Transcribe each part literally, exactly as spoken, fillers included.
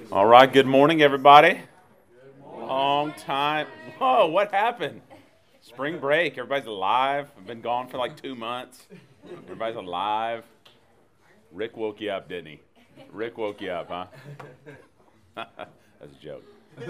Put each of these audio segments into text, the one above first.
All right, good morning, everybody. Good morning. Long time. Whoa, what happened? Spring break. Everybody's alive. I've been gone for like two months. Everybody's alive. Rick woke you up, didn't he? Rick woke you up, huh? That's a joke.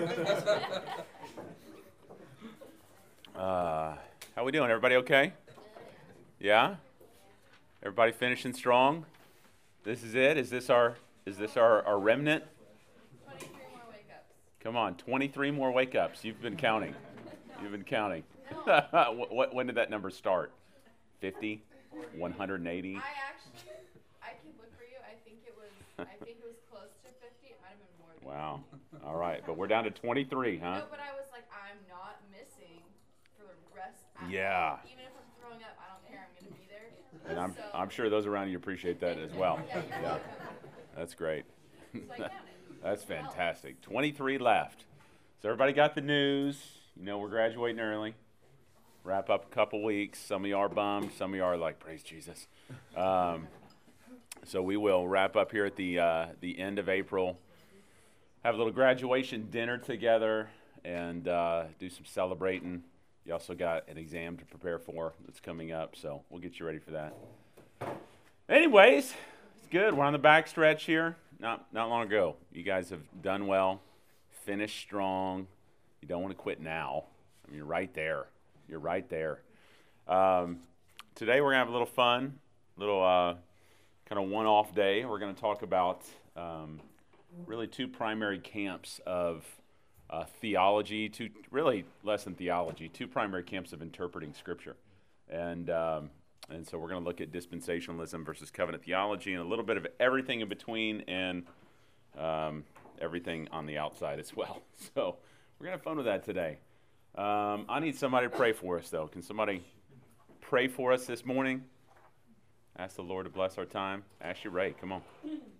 Uh, how we doing? Everybody okay? Yeah? Everybody finishing strong? This is it? Is this our is this our, our remnant? twenty-three more wake-ups. Come on, twenty-three more wake-ups. You've been counting. You've been counting. what, when did that number start? fifty? one hundred eighty? I actually, I can look for you. I think it was, I think it was close to fifty. It might have been more than Wow. All right, but we're down to twenty-three, huh? No, but I was like, I'm not missing for the rest. I, Yeah. Even if I'm throwing up, I don't care. I'm going to be there. And I'm so, I'm sure those around you appreciate that as well. Yeah, you're Yeah. welcome. That's great. So I counted. That's fantastic. twenty-three left. So everybody got the news. You know, we're graduating early. Wrap up a couple weeks. Some of you are bummed. Some of you are like, praise Jesus. Um, so we will wrap up here at the uh, the end of April. Have a little graduation dinner together and uh, do some celebrating. You also got an exam to prepare for that's coming up, so we'll get you ready for that. Anyways, it's good. We're on the back stretch here. Not not long ago. You guys have done well, finished strong. You don't want to quit now. I mean, you're right there. You're right there. Um, today we're going to have a little fun, little uh, kind of one-off day. We're going to talk about um, really two primary camps of uh, theology, two really less than theology, two primary camps of interpreting Scripture. And um, and so we're going to look at dispensationalism versus covenant theology and a little bit of everything in between and um, everything on the outside as well. So we're going to have fun with that today. Um, I need somebody to pray for us, though. Can somebody pray for us this morning? Ask the Lord to bless our time. Ashley Ray, come on.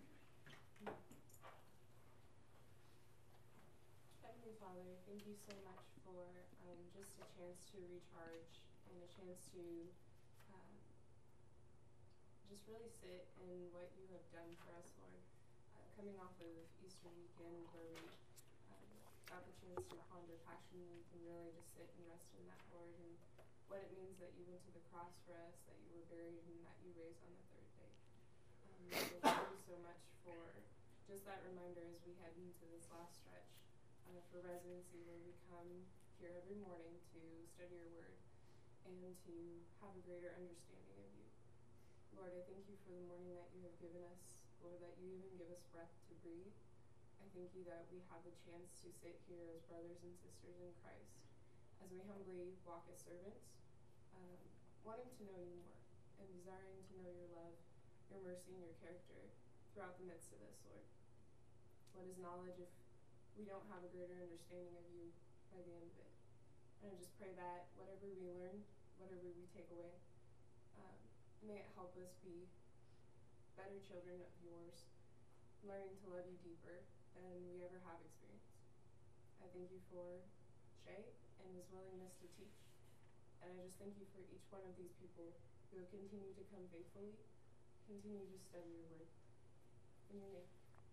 Heavenly Father, thank you so much for um, just a chance to recharge and a chance to um, just really sit in what you have done for us, Lord. Uh, coming off of Easter weekend where we um, got the chance to ponder Passion Week and really just sit and rest in that, Lord, and what it means that you went to the cross for us, that you were buried, and that you raised on the third day. Um, so thank you so much for just that reminder as we head into this last stretch uh, for residency, where we come here every morning to study your word and to have a greater understanding of you. Lord, I thank you for the morning that you have given us, Lord, that you even give us breath to breathe. I thank you that we have the chance to sit here as brothers and sisters in Christ, as we humbly walk as servants, um, wanting to know you more and desiring to know your love, your mercy, and your character throughout the midst of this, Lord. What is knowledge if we don't have a greater understanding of you by the end of it? And I just pray that whatever we learn, whatever we take away, um, may it help us be better children of yours, learning to love you deeper than we ever have experienced. I thank you for Shay and his willingness to teach. And I just thank you for each one of these people who have continued to come faithfully, continue to study your word. In your name.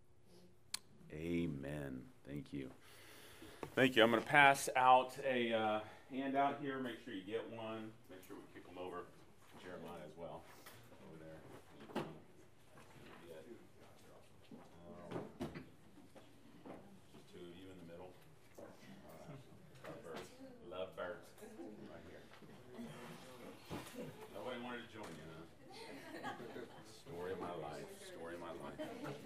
Amen. Thank you. Thank you. I'm going to pass out a uh, handout here. Make sure you get one. Make sure we kick them over. Jeremiah as well. Over there. Just two of you in the middle. Love birds. Love birds. Right here. Nobody wanted to join you, huh? Story of my life. Story of my life.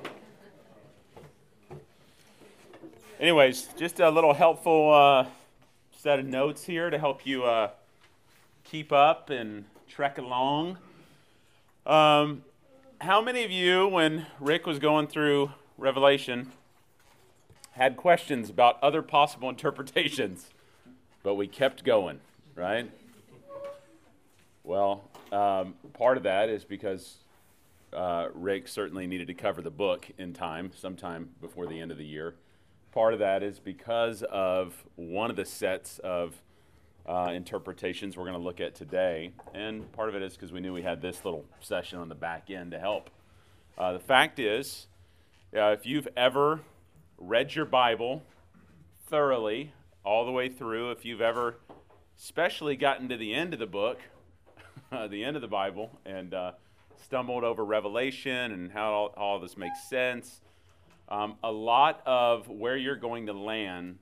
Anyways, just a little helpful uh, set of notes here to help you uh, keep up and trek along. Um, how many of you, when Rick was going through Revelation, had questions about other possible interpretations, but we kept going, right? Well, um, part of that is because uh, Rick certainly needed to cover the book in time, sometime before the end of the year. Part of that is because of one of the sets of uh, interpretations we're going to look at today, and part of it is because we knew we had this little session on the back end to help. Uh, the fact is, uh, if you've ever read your Bible thoroughly all the way through, if you've ever especially gotten to the end of the book, uh, the end of the Bible, and uh, stumbled over Revelation and how all, all this makes sense, um, a lot of where you're going to land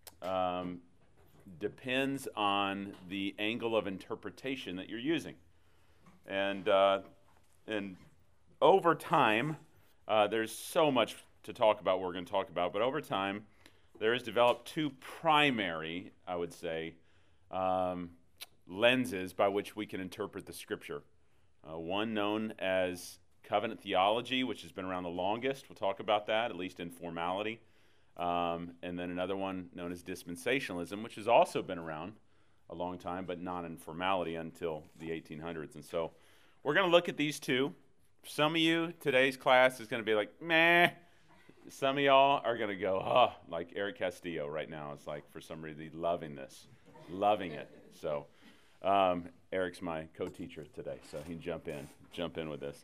um, depends on the angle of interpretation that you're using. And, uh, and over time, uh, there's so much to talk about what we're going to talk about, but over time, there has developed two primary, I would say, um, lenses by which we can interpret the Scripture. Uh, one known as covenant theology, which has been around the longest. We'll talk about that, at least in formality. Um, and then another one known as dispensationalism, which has also been around a long time, but not in formality until the eighteen hundreds. And so we're going to look at these two. Some of you, today's class is going to be like, meh. Some of y'all are going to go, oh, like Eric Castillo right now. It's like, for some reason, he's loving this, loving it. So um, Eric's my co-teacher today, so he can jump in, jump in with this.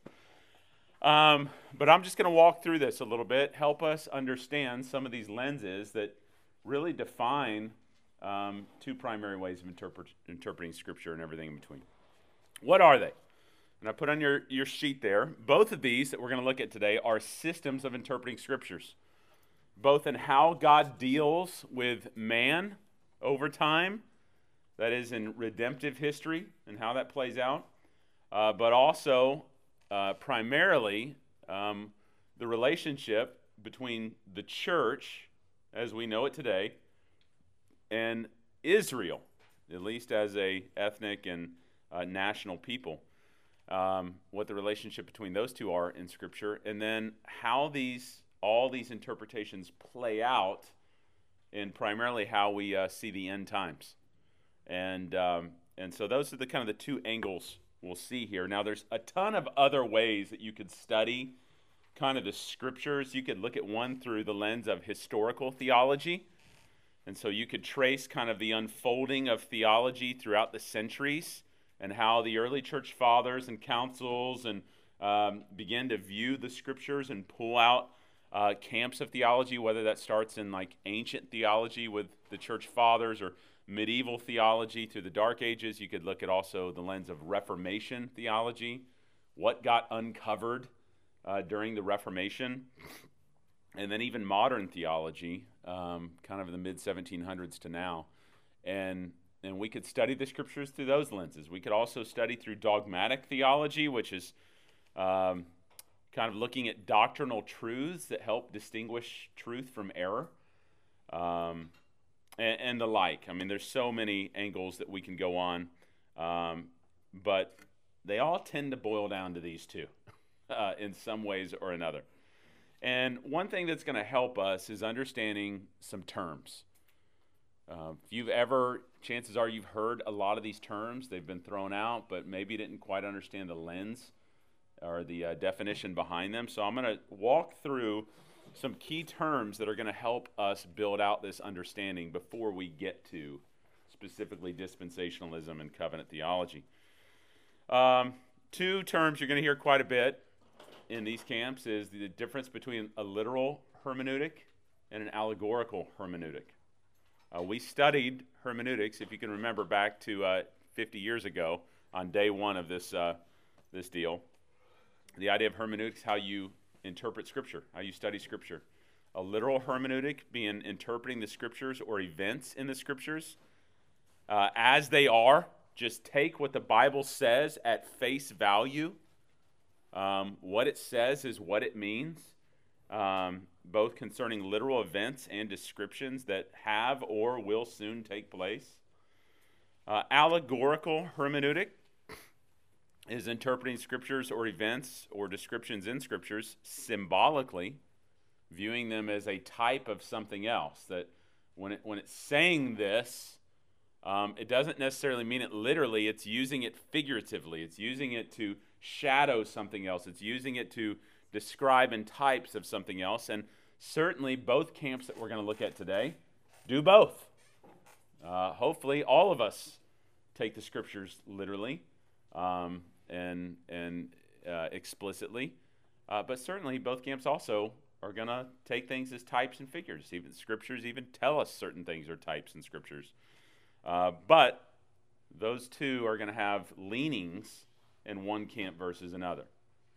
Um, but I'm just going to walk through this a little bit, help us understand some of these lenses that really define um, two primary ways of interpret, interpreting Scripture and everything in between. What are they? And I put on your, your sheet there, both of these that we're going to look at today are systems of interpreting Scriptures, both in how God deals with man over time, that is in redemptive history and how that plays out, uh, but also uh, primarily um, the relationship between the church, as we know it today, and Israel, at least as a ethnic and uh, national people. Um, what the relationship between those two are in Scripture, and then how these all these interpretations play out in primarily how we uh, see the end times. And um, and so those are the kind of the two angles we'll see here. Now, there's a ton of other ways that you could study kind of the Scriptures. You could look at one through the lens of historical theology. And so you could trace kind of the unfolding of theology throughout the centuries and how the early church fathers and councils and um, began to view the Scriptures and pull out uh, camps of theology, whether that starts in like ancient theology with the church fathers or medieval theology through the Dark Ages. You could look at also the lens of Reformation theology, what got uncovered uh, during the Reformation, and then even modern theology, um, kind of in the mid seventeen hundreds to now. And And we could study the Scriptures through those lenses. We could also study through dogmatic theology, which is um, kind of looking at doctrinal truths that help distinguish truth from error, um, and, and the like. I mean, there's so many angles that we can go on, um, but they all tend to boil down to these two uh, in some ways or another. And one thing that's going to help us is understanding some terms. Uh, if you've ever, chances are you've heard a lot of these terms. They've been thrown out, but maybe didn't quite understand the lens or the uh, definition behind them. So I'm going to walk through some key terms that are going to help us build out this understanding before we get to specifically dispensationalism and covenant theology. Um, two terms you're going to hear quite a bit in these camps is the difference between a literal hermeneutic and an allegorical hermeneutic. Uh, we studied hermeneutics, if you can remember back to uh, fifty years ago on day one of this uh, this deal. The idea of hermeneutics, how you interpret Scripture, how you study Scripture. A literal hermeneutic being interpreting the Scriptures or events in the Scriptures uh, as they are. Just take what the Bible says at face value. Um, what it says is what it means. Um, both concerning literal events and descriptions that have or will soon take place. Uh, allegorical hermeneutic is interpreting Scriptures or events or descriptions in Scriptures symbolically, viewing them as a type of something else. That when it, when it's saying this, um, it doesn't necessarily mean it literally. It's using it figuratively. It's using it to shadow something else. It's using it to describe in types of something else, and certainly both camps that we're going to look at today do both. Uh, hopefully all of us take the Scriptures literally um, and, and uh, explicitly, uh, but certainly both camps also are going to take things as types and figures. Even scriptures even tell us certain things are types and scriptures. Uh, but those two are going to have leanings in one camp versus another.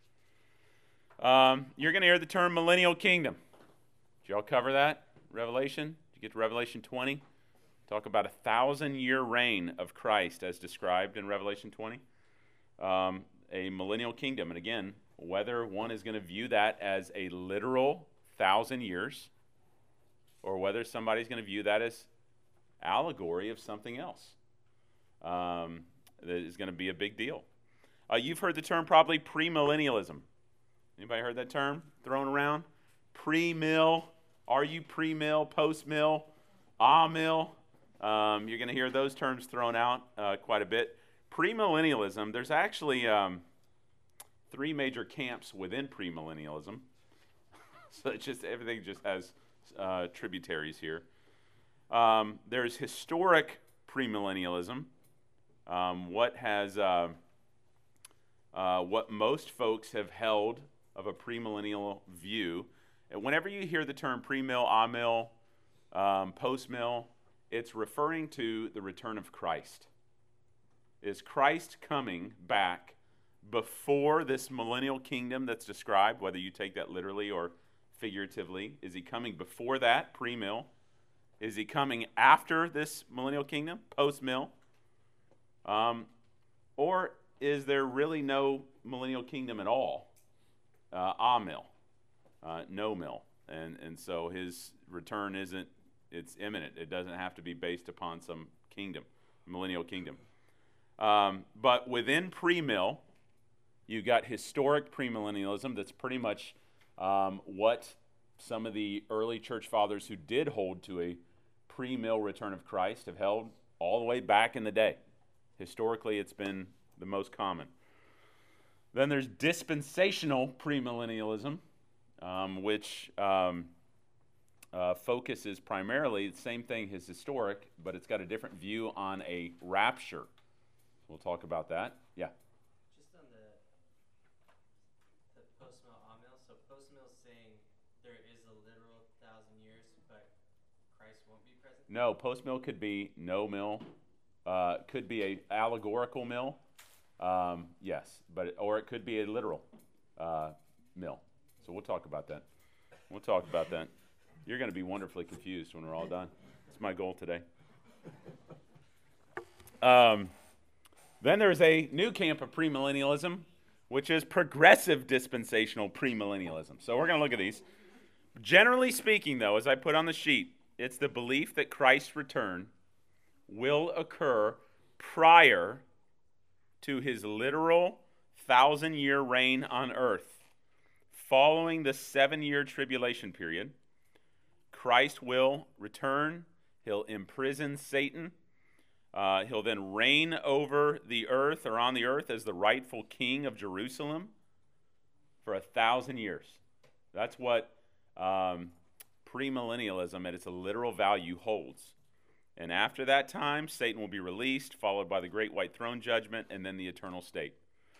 Um, you're going to hear the term millennial kingdom. Did y'all cover that? Revelation? Did you get to Revelation twenty? Talk about a thousand-year reign of Christ as described in Revelation twenty. Um, a millennial kingdom. And again, whether one is going to view that as a literal thousand years or whether somebody's going to view that as allegory of something else. Um, that is going to be a big deal. Uh, you've heard the term probably premillennialism. Anybody heard that term thrown around? Pre-mill. Are you pre-mill, post-mill, ah-mill? Um, you're going to hear those terms thrown out uh, quite a bit. Premillennialism, there's actually um, three major camps within premillennialism. So it's just, everything just has uh, tributaries here. Um, there's historic premillennialism. Um, what has uh, uh, what most folks have held of a premillennial view. And whenever you hear the term pre-mill, ah-mill, um, post-mill, it's referring to the return of Christ. Is Christ coming back before this millennial kingdom that's described, whether you take that literally or figuratively? Is he coming before that, pre-mill? Is he coming after this millennial kingdom, post-mill? Um, or is there really no millennial kingdom at all? Uh, ah-mill, uh, no-mill. And, and so his return isn't, it's imminent. It doesn't have to be based upon some kingdom, millennial kingdom. Um, but within pre-mill, you got historic premillennialism that's pretty much um, what some of the early church fathers who did hold to a pre-mill return of Christ have held all the way back in the day. Historically, it's been the most common. Then there's dispensational premillennialism, um, which um, uh, focuses primarily, the same thing as historic, but it's got a different view on a rapture. We'll talk about that. Yeah. Just on the the post-mill, ah-mill. So post-mill is saying there is a literal thousand years, but Christ won't be present? No, post-mill could be no mill, uh, could be a allegorical mill, um, yes, but or it could be a literal uh, mill. So we'll talk about that. We'll talk about that. You're going to be wonderfully confused when we're all done. That's my goal today. Um, then there's a new camp of premillennialism, which is progressive dispensational premillennialism. So we're going to look at these. Generally speaking, though, as I put on the sheet, it's the belief that Christ's return will occur prior to his literal thousand-year reign on earth. Following the seven-year tribulation period, Christ will return. He'll imprison Satan. Uh, he'll then reign over the earth or on the earth as the rightful king of Jerusalem for a thousand years. That's what um, premillennialism at its literal value holds. And after that time, Satan will be released, followed by the great white throne judgment, and then the eternal state.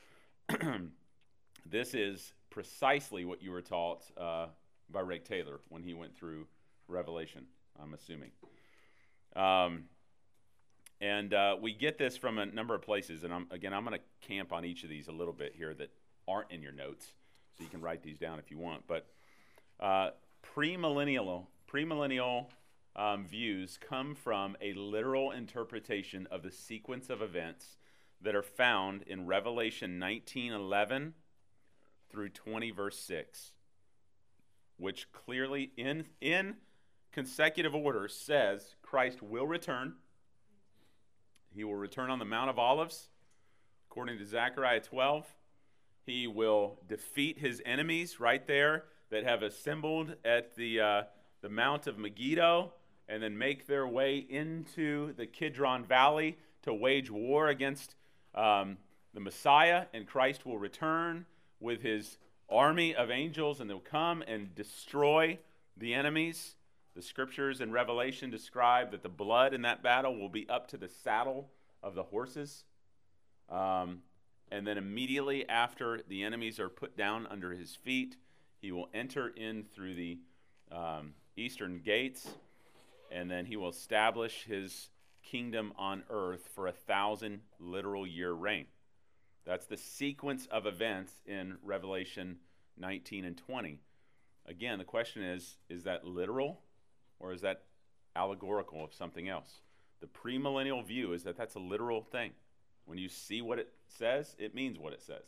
This is precisely what you were taught uh, by Rick Taylor when he went through Revelation, I'm assuming. Um, and uh, we get this from a number of places, and I'm, again, I'm going to camp on each of these a little bit here that aren't in your notes, so you can write these down if you want. But uh, premillennial, premillennial um, views come from a literal interpretation of the sequence of events that are found in Revelation nineteen eleven through twenty, verse six, which clearly in, in consecutive order says Christ will return. He will return on the Mount of Olives, according to Zechariah twelve. He will defeat his enemies right there that have assembled at the, uh, the Mount of Megiddo, and then make their way into the Kidron Valley to wage war against um, the Messiah, and Christ will return with his army of angels, and they'll come and destroy the enemies. The scriptures in Revelation describe that the blood in that battle will be up to the saddle of the horses. Um, and then immediately after the enemies are put down under his feet, He will enter in through the um, eastern gates, and then he will establish his kingdom on earth for a thousand literal year reign. That's the sequence of events in Revelation nineteen and twenty. Again, the question is, is that literal or is that allegorical of something else? The premillennial view is that that's a literal thing. When you see what it says, it means what it says.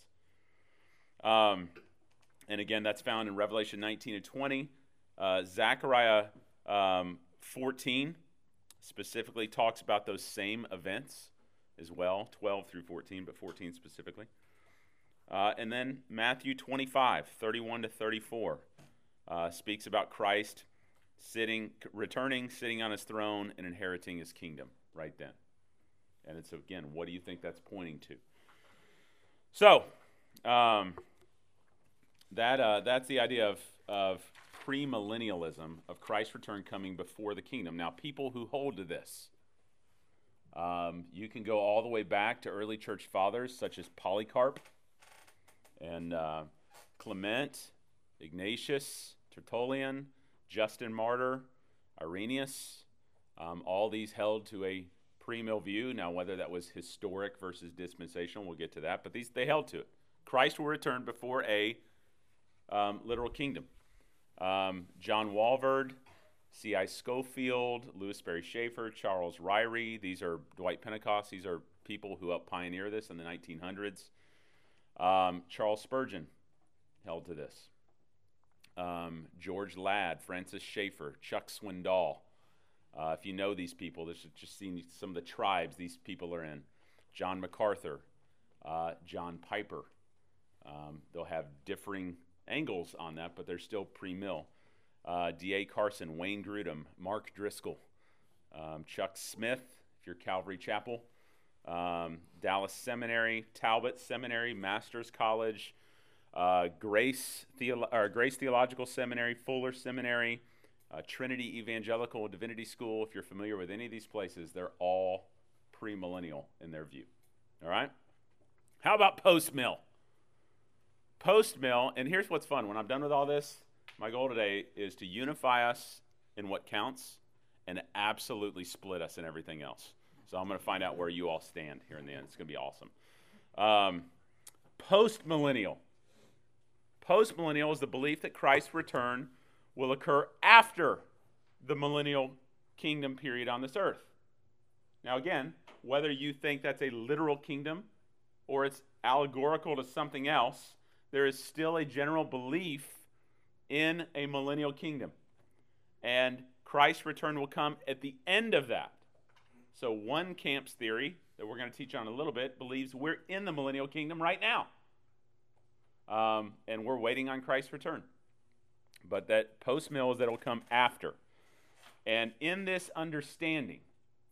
Um, and again, that's found in Revelation nineteen and twenty. Uh, Zechariah um, fourteen specifically talks about those same events as well, twelve through fourteen, but fourteen specifically. Uh, and then Matthew twenty-five, thirty-one to thirty-four, uh, speaks about Christ sitting, returning, sitting on his throne, and inheriting his kingdom right then. And it's, again, what do you think that's pointing to? So, um, that uh, that's the idea of, of premillennialism, of Christ's return coming before the kingdom. Now, people who hold to this, um, you can go all the way back to early church fathers such as Polycarp and uh, Clement, Ignatius, Tertullian, Justin Martyr, Irenaeus. Um, all these held to a premill view. Now, whether that was historic versus dispensational, we'll get to that. But these they held to it. Christ will return before a um, literal kingdom. Um, John Walvoord, C I Schofield, Louis Sperry Schaeffer, Charles Ryrie. These are Dwight Pentecost. These are people who helped pioneer this in the nineteen hundreds. Um, Charles Spurgeon held to this. Um, George Ladd, Francis Schaeffer, Chuck Swindoll. Uh, if you know these people, this is just seeing some of the tribes these people are in. John MacArthur, uh, John Piper. Um, they'll have differing angles on that, but they're still pre-mill. Uh, D A Carson, Wayne Grudem, Mark Driscoll, um, Chuck Smith, if you're Calvary Chapel, um, Dallas Seminary, Talbot Seminary, Masters College, uh, Grace, Theolo- or Grace Theological Seminary, Fuller Seminary, uh, Trinity Evangelical Divinity School. If you're familiar with any of these places, they're all premillennial in their view. All right? How about post-mill? Post-mill, and here's what's fun. When I'm done with all this, my goal today is to unify us in what counts and absolutely split us in everything else. So I'm going to find out where you all stand here in the end. It's going to be awesome. Um, post-millennial. Post-millennial is the belief that Christ's return will occur after the millennial kingdom period on this earth. Now again, whether you think that's a literal kingdom or it's allegorical to something else, there is still a general belief in a millennial kingdom. And Christ's return will come at the end of that. So one camp's theory that we're going to teach on a little bit believes we're in the millennial kingdom right now. Um, and we're waiting on Christ's return. But that post-mill is that it will come after. And in this understanding,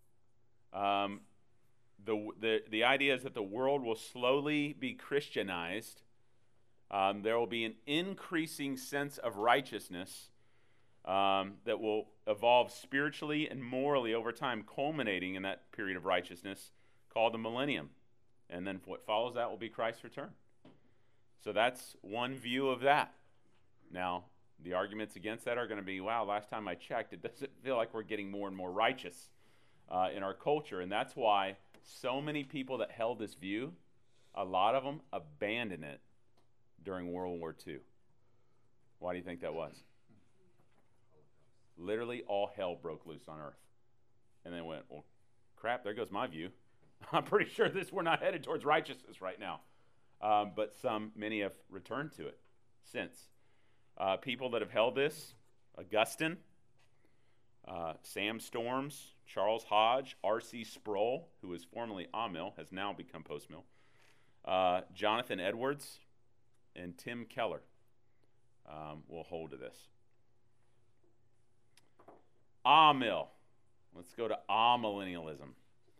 um, the, the, the idea is that the world will slowly be Christianized. Um, there will be an increasing sense of righteousness um, that will evolve spiritually and morally over time, culminating in that period of righteousness called the millennium. And then what follows that will be Christ's return. So that's one view of that. Now, the arguments against that are going to be, wow, last time I checked, it doesn't feel like we're getting more and more righteous uh, in our culture. And that's why so many people that held this view, a lot of them abandoned it during World War Two. Why do you think that was? Literally all hell broke loose on earth. And they went, well, crap, there goes my view. I'm pretty sure this we're not headed towards righteousness right now. Um, but some, many have returned to it since. Uh, people that have held this, Augustine, uh, Sam Storms, Charles Hodge, R C Sproul, who was formerly Amill, has now become post-mill, uh, Jonathan Edwards, and Tim Keller um, will hold to this. Amill. Let's go to amillennialism.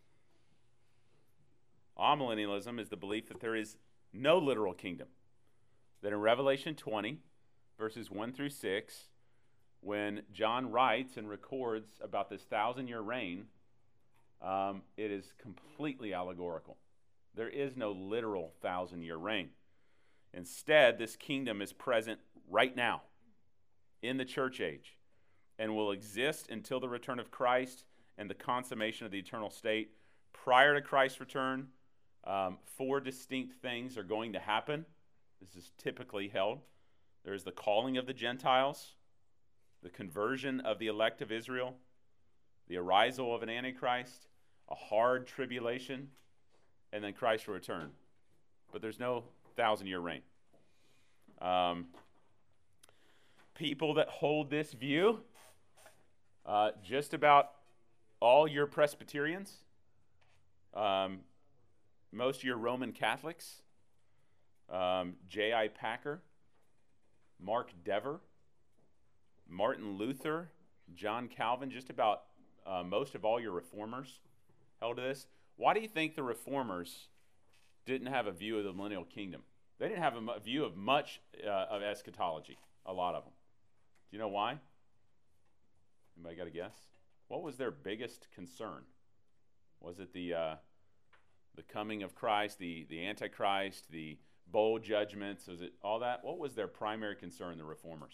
Amillennialism is the belief that there is no literal kingdom. That in Revelation twenty, verses one through six, when John writes and records about this thousand-year reign, um, it is completely allegorical. There is no literal thousand-year reign. Instead, this kingdom is present right now in the church age and will exist until the return of Christ and the consummation of the eternal state. Prior to Christ's return, um, four distinct things are going to happen. This is typically held. There is the calling of the Gentiles, the conversion of the elect of Israel, the arisal of an Antichrist, a hard tribulation, and then Christ will return. But there's no thousand-year reign. Um, people that hold this view, uh, just about all your Presbyterians, um, most of your Roman Catholics, um, J I Packer, Mark Dever, Martin Luther, John Calvin, just about uh, most of all your reformers held to this. Why do you think the reformers didn't have a view of the millennial kingdom? They didn't have a, a view of much uh, of eschatology, a lot of them. Do you know why? Anybody got a guess? What was their biggest concern? Was it the uh, the coming of Christ, the, the Antichrist, the bowl judgments? Was it all that? What was their primary concern, the reformers?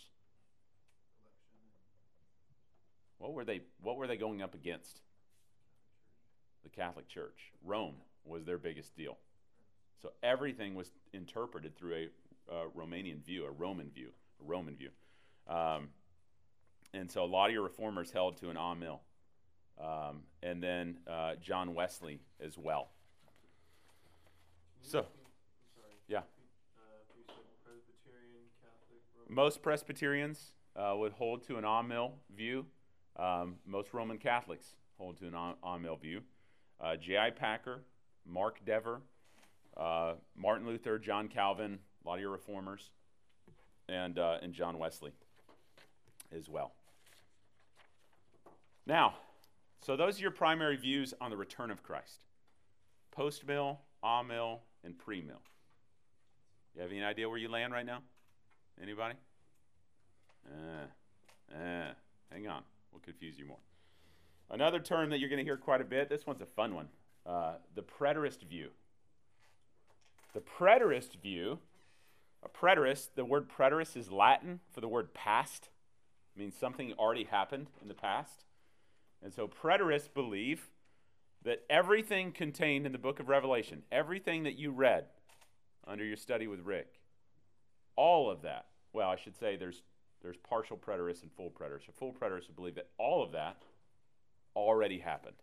What were they what were they going up against? The Catholic Church. Rome was their biggest deal. So everything was interpreted through a uh, Romanian view, a Roman view, a Roman view. Um, and so a lot of your reformers held to an Amil. Um, and then uh, John Wesley as well. So, yeah. Most Presbyterians uh, would hold to an Amil view. Um, most Roman Catholics hold to an Amil view. Uh, J I Packer, Mark Dever, uh, Martin Luther, John Calvin, a lot of your reformers, and uh, and John Wesley as well. Now, so those are your primary views on the return of Christ. Post-mill, a-mill, and pre-mill. You have any idea where you land right now? Anybody? Uh, uh, hang on. We'll confuse you more. Another term that you're going to hear quite a bit, this one's a fun one, uh, the preterist view. The preterist view, a preterist, the word preterist is Latin for the word past. It means something already happened in the past. And so preterists believe that everything contained in the book of Revelation, everything that you read under your study with Rick, all of that, well, I should say there's there's partial preterists and full preterists. A full preterist would believe that all of that already happened.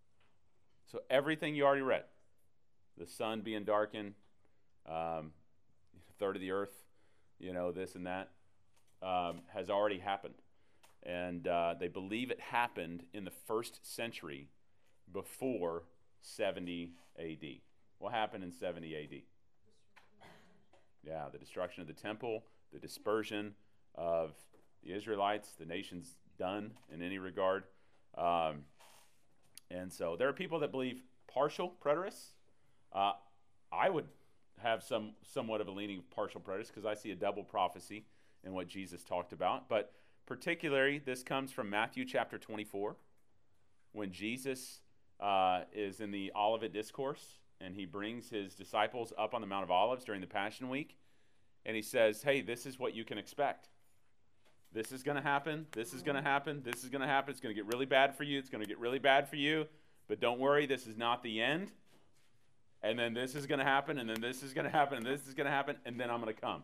So everything you already read, the sun being darkened, um, a third of the earth, you know, this and that, um, has already happened. And uh, they believe it happened in the first century before seventy A D. What happened in seventy A D? Yeah, the destruction of the temple, the dispersion of the Israelites, the nation's done in any regard. Um, and so there are people that believe partial preterists. Uh, I would have some somewhat of a leaning of partial preterists because I see a double prophecy in what Jesus talked about. But particularly, this comes from Matthew chapter twenty-four, when Jesus uh, is in the Olivet Discourse, and he brings his disciples up on the Mount of Olives during the Passion Week, and he says, hey, this is what you can expect. This is going to happen, this is going to happen, this is going to happen, it's going to get really bad for you, it's going to get really bad for you, but don't worry, this is not the end. And then this is going to happen, and then this is going to happen, and this is going to happen, and then I'm going to come.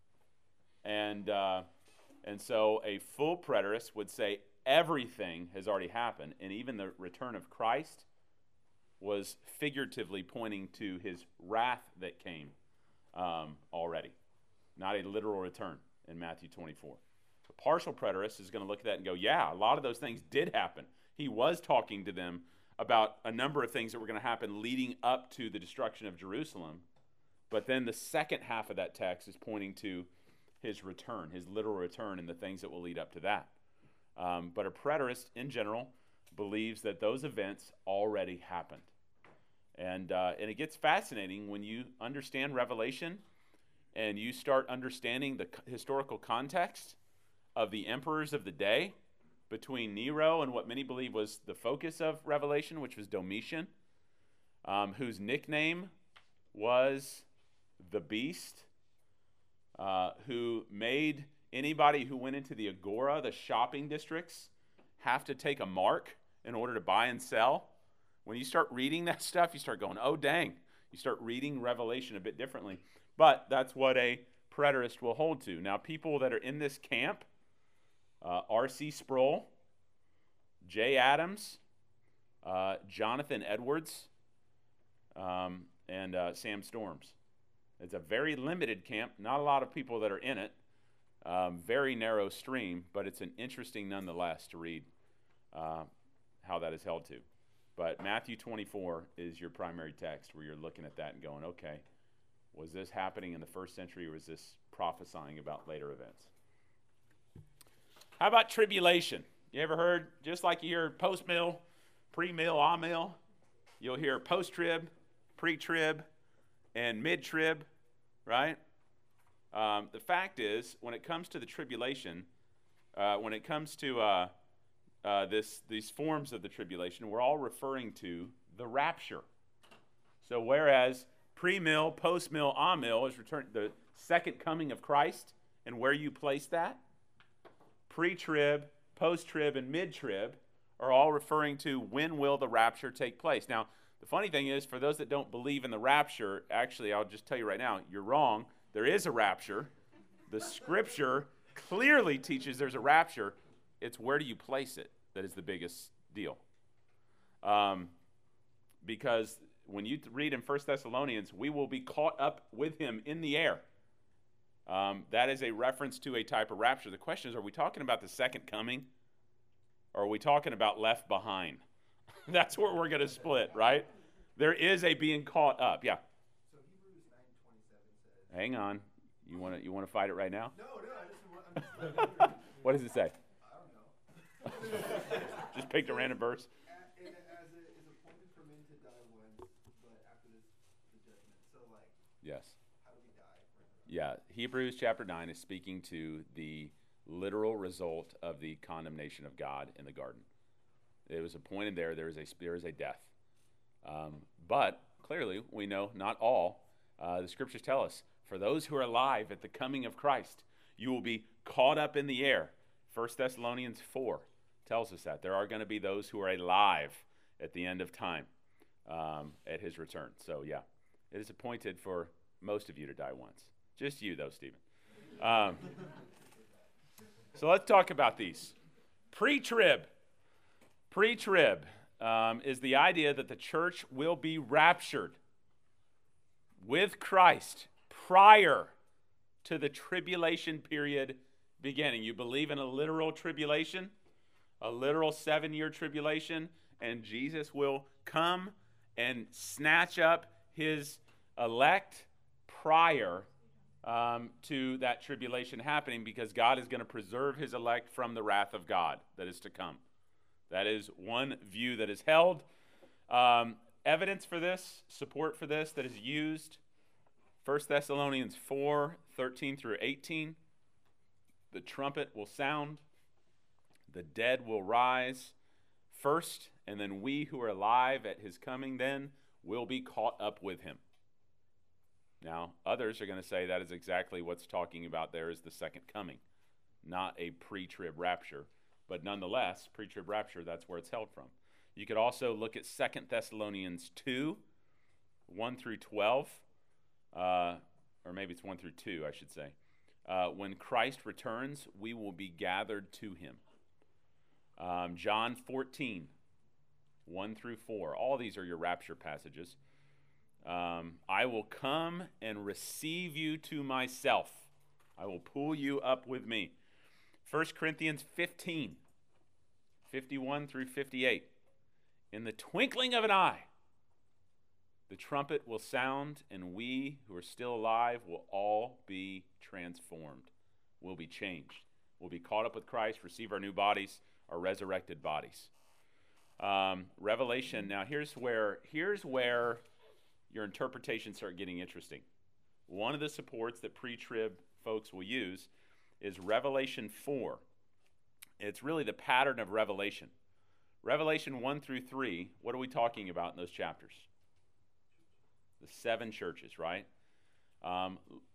And uh, and so a full preterist would say everything has already happened, and even the return of Christ was figuratively pointing to his wrath that came um, already, not a literal return in Matthew twenty-four. A partial preterist is going to look at that and go, yeah, a lot of those things did happen. He was talking to them about a number of things that were going to happen leading up to the destruction of Jerusalem, but then the second half of that text is pointing to his return, his literal return, and the things that will lead up to that. Um, but a preterist, in general, believes that those events already happened. And, uh, and it gets fascinating when you understand Revelation and you start understanding the c- historical context of the emperors of the day between Nero and what many believe was the focus of Revelation, which was Domitian, um, whose nickname was the Beast. uh, who made anybody who went into the agora, the shopping districts, have to take a mark in order to buy and sell. When you start reading that stuff, you start going, oh, dang. You start reading Revelation a bit differently. But that's what a preterist will hold to. Now, people that are in this camp, uh, R C Sproul, Jay Adams, uh, Jonathan Edwards, um, and uh, Sam Storms. It's a very limited camp. Not a lot of people that are in it. Um, very narrow stream, but it's an interesting nonetheless to read uh, how that is held to. But Matthew twenty-four is your primary text where you're looking at that and going, okay, was this happening in the first century or was this prophesying about later events? How about tribulation? You ever heard, just like you hear post-mill, pre-mill, amill, you'll hear post-trib, pre-trib, and mid-trib, right? Um, the fact is, when it comes to the tribulation, uh, when it comes to uh, uh, this these forms of the tribulation, we're all referring to the rapture. So whereas pre-mill, post-mill, amill is return the second coming of Christ, and where you place that, pre-trib, post-trib, and mid-trib are all referring to when will the rapture take place. Now, the funny thing is, for those that don't believe in the rapture, actually, I'll just tell you right now, you're wrong. There is a rapture. The Scripture clearly teaches there's a rapture. It's where do you place it that is the biggest deal. Um, because when you read in First Thessalonians, we will be caught up with him in the air. Um, that is a reference to a type of rapture. The question is, are we talking about the second coming? Or are we talking about left behind? That's where we're going to split, right? There is a being caught up. Yeah. So Hebrews nine twenty-seven says. Hang on. You want to you want to fight it right now? No, no. I just want. I'm just like, What does it say? I don't know. Just picked a random verse. A- and as it is appointed for men to die once, but after this, the judgment. So like, Yes. how do we die? Yeah. Hebrews chapter nine is speaking to the literal result of the condemnation of God in the garden. It was appointed there. There is a there is a death. Um, but clearly, we know not all. Uh, the Scriptures tell us, for those who are alive at the coming of Christ, you will be caught up in the air. First Thessalonians four tells us that. There are going to be those who are alive at the end of time um, at his return. So, yeah, it is appointed for most of you to die once. Just you, though, Stephen. Um, so let's talk about these. Pre-trib. Pre-trib um, is the idea that the church will be raptured with Christ prior to the tribulation period beginning. You believe in a literal tribulation, a literal seven-year tribulation, and Jesus will come and snatch up his elect prior um, to that tribulation happening, because God is going to preserve his elect from the wrath of God that is to come. That is one view that is held. Um, evidence for this, support for this that is used, First Thessalonians four, thirteen through eighteen. The trumpet will sound, the dead will rise first, and then we who are alive at his coming then will be caught up with him. Now, others are going to say that is exactly what's talking about there is the second coming, not a pre-trib rapture. But nonetheless, pre-trib rapture, that's where it's held from. You could also look at Second Thessalonians two, one through twelve, uh, or maybe it's one through two, I should say. Uh, when Christ returns, we will be gathered to him. Um, John fourteen, one through four. All these are your rapture passages. Um, I will come and receive you to myself. I will pull you up with me. First Corinthians fifteen, fifty-one through fifty-eight. In the twinkling of an eye, the trumpet will sound, and we who are still alive will all be transformed. We'll be changed. We'll be caught up with Christ, receive our new bodies, our resurrected bodies. Um, Revelation, now here's where, here's where your interpretations start getting interesting. One of the supports that pre-trib folks will use is Revelation four. It's really the pattern of Revelation. Revelation one through three, what are we talking about in those chapters? The seven churches, right? Um,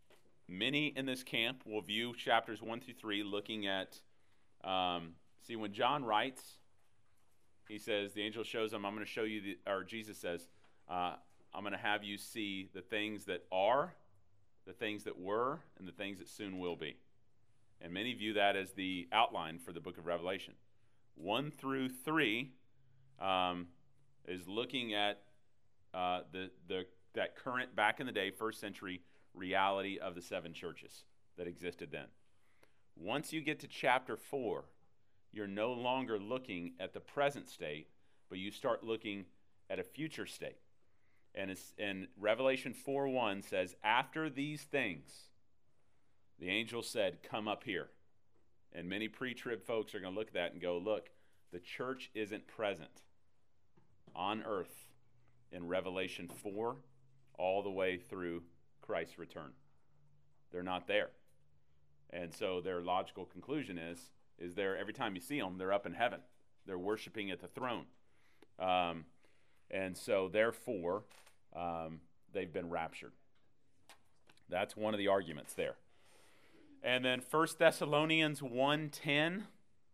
many in this camp will view chapters one through three looking at, um, see, when John writes, he says, the angel shows him, I'm going to show you, the, or Jesus says, uh, I'm going to have you see the things that are, the things that were, and the things that soon will be. And many view that as the outline for the book of Revelation. One through three um, is looking at uh, the, the that current, back in the day, first century reality of the seven churches that existed then. Once you get to chapter four, you're no longer looking at the present state, but you start looking at a future state. And, it's, and Revelation four one says, after these things, the angel said, come up here. And many pre-trib folks are going to look at that and go, look, the church isn't present on earth in Revelation four all the way through Christ's return. They're not there. And so their logical conclusion is, is there every time you see them, they're up in heaven. They're worshiping at the throne. Um, and so therefore, um, they've been raptured. That's one of the arguments there. And then First Thessalonians one ten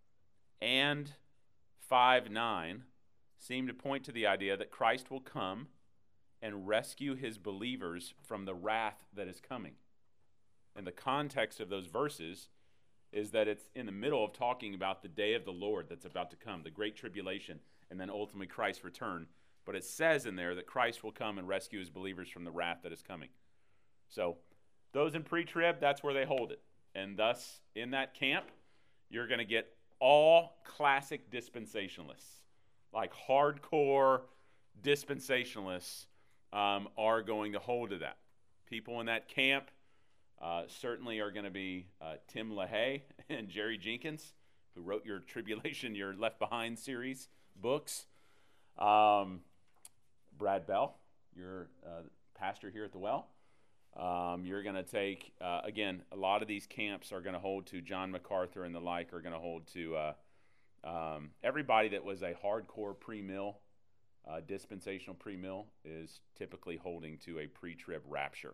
and five nine seem to point to the idea that Christ will come and rescue his believers from the wrath that is coming. And the context of those verses is that it's in the middle of talking about the day of the Lord that's about to come, the great tribulation, and then ultimately Christ's return. But it says in there that Christ will come and rescue his believers from the wrath that is coming. So those in pre-trib, that's where they hold it. And thus, in that camp, you're going to get all classic dispensationalists, like hardcore dispensationalists um, are going to hold to that. People in that camp uh, certainly are going to be uh, Tim LaHaye and Jerry Jenkins, who wrote your Tribulation, your Left Behind series books. Um, Brad Bell, your uh, pastor here at the Well. Um, you're going to take, uh, again, a lot of these camps are going to hold to John MacArthur and the like, are going to hold to uh, um, everybody that was a hardcore pre-mill, uh, dispensational pre-mill, is typically holding to a pre-trib rapture.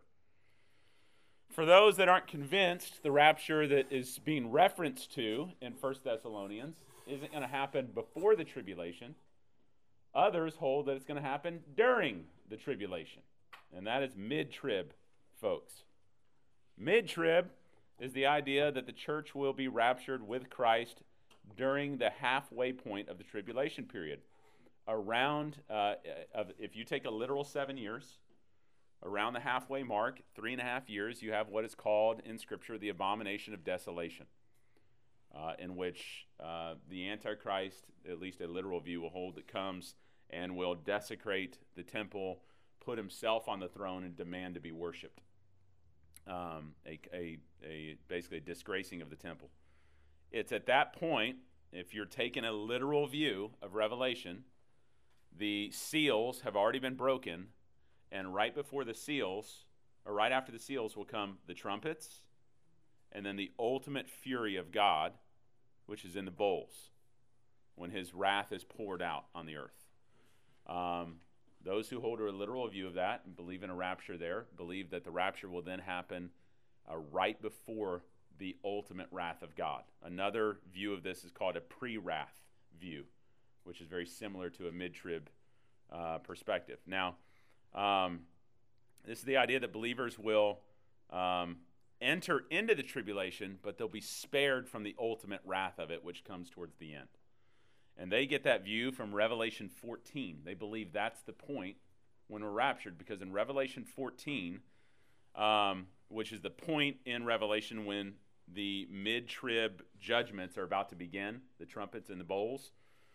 For those that aren't convinced, the rapture that is being referenced to in First Thessalonians isn't going to happen before the tribulation. Others hold that it's going to happen during the tribulation, and that is mid-trib, folks. Mid-trib is the idea that the church will be raptured with Christ during the halfway point of the tribulation period. Around, uh, of, if you take a literal seven years, around the halfway mark, three and a half years, you have what is called in Scripture the abomination of desolation, uh, in which uh, the Antichrist, at least a literal view, will hold that comes and will desecrate the temple, put himself on the throne, and demand to be worshipped. Um, a, a, a basically a disgracing of the temple. It's at that point, if you're taking a literal view of Revelation, the seals have already been broken, and right before the seals, or right after the seals, will come the trumpets, and then the ultimate fury of God, which is in the bowls, when his wrath is poured out on the earth. Um, those who hold a literal view of that and believe in a rapture there, believe that the rapture will then happen uh, right before the ultimate wrath of God. Another view of this is called a pre-wrath view, which is very similar to a mid-trib uh, perspective. Now, um, this is the idea that believers will um, enter into the tribulation, but they'll be spared from the ultimate wrath of it, which comes towards the end. And they get that view from Revelation fourteen. They believe that's the point when we're raptured, because in Revelation fourteen, um, which is the point in Revelation when the mid-trib judgments are about to begin, the trumpets and the bowls,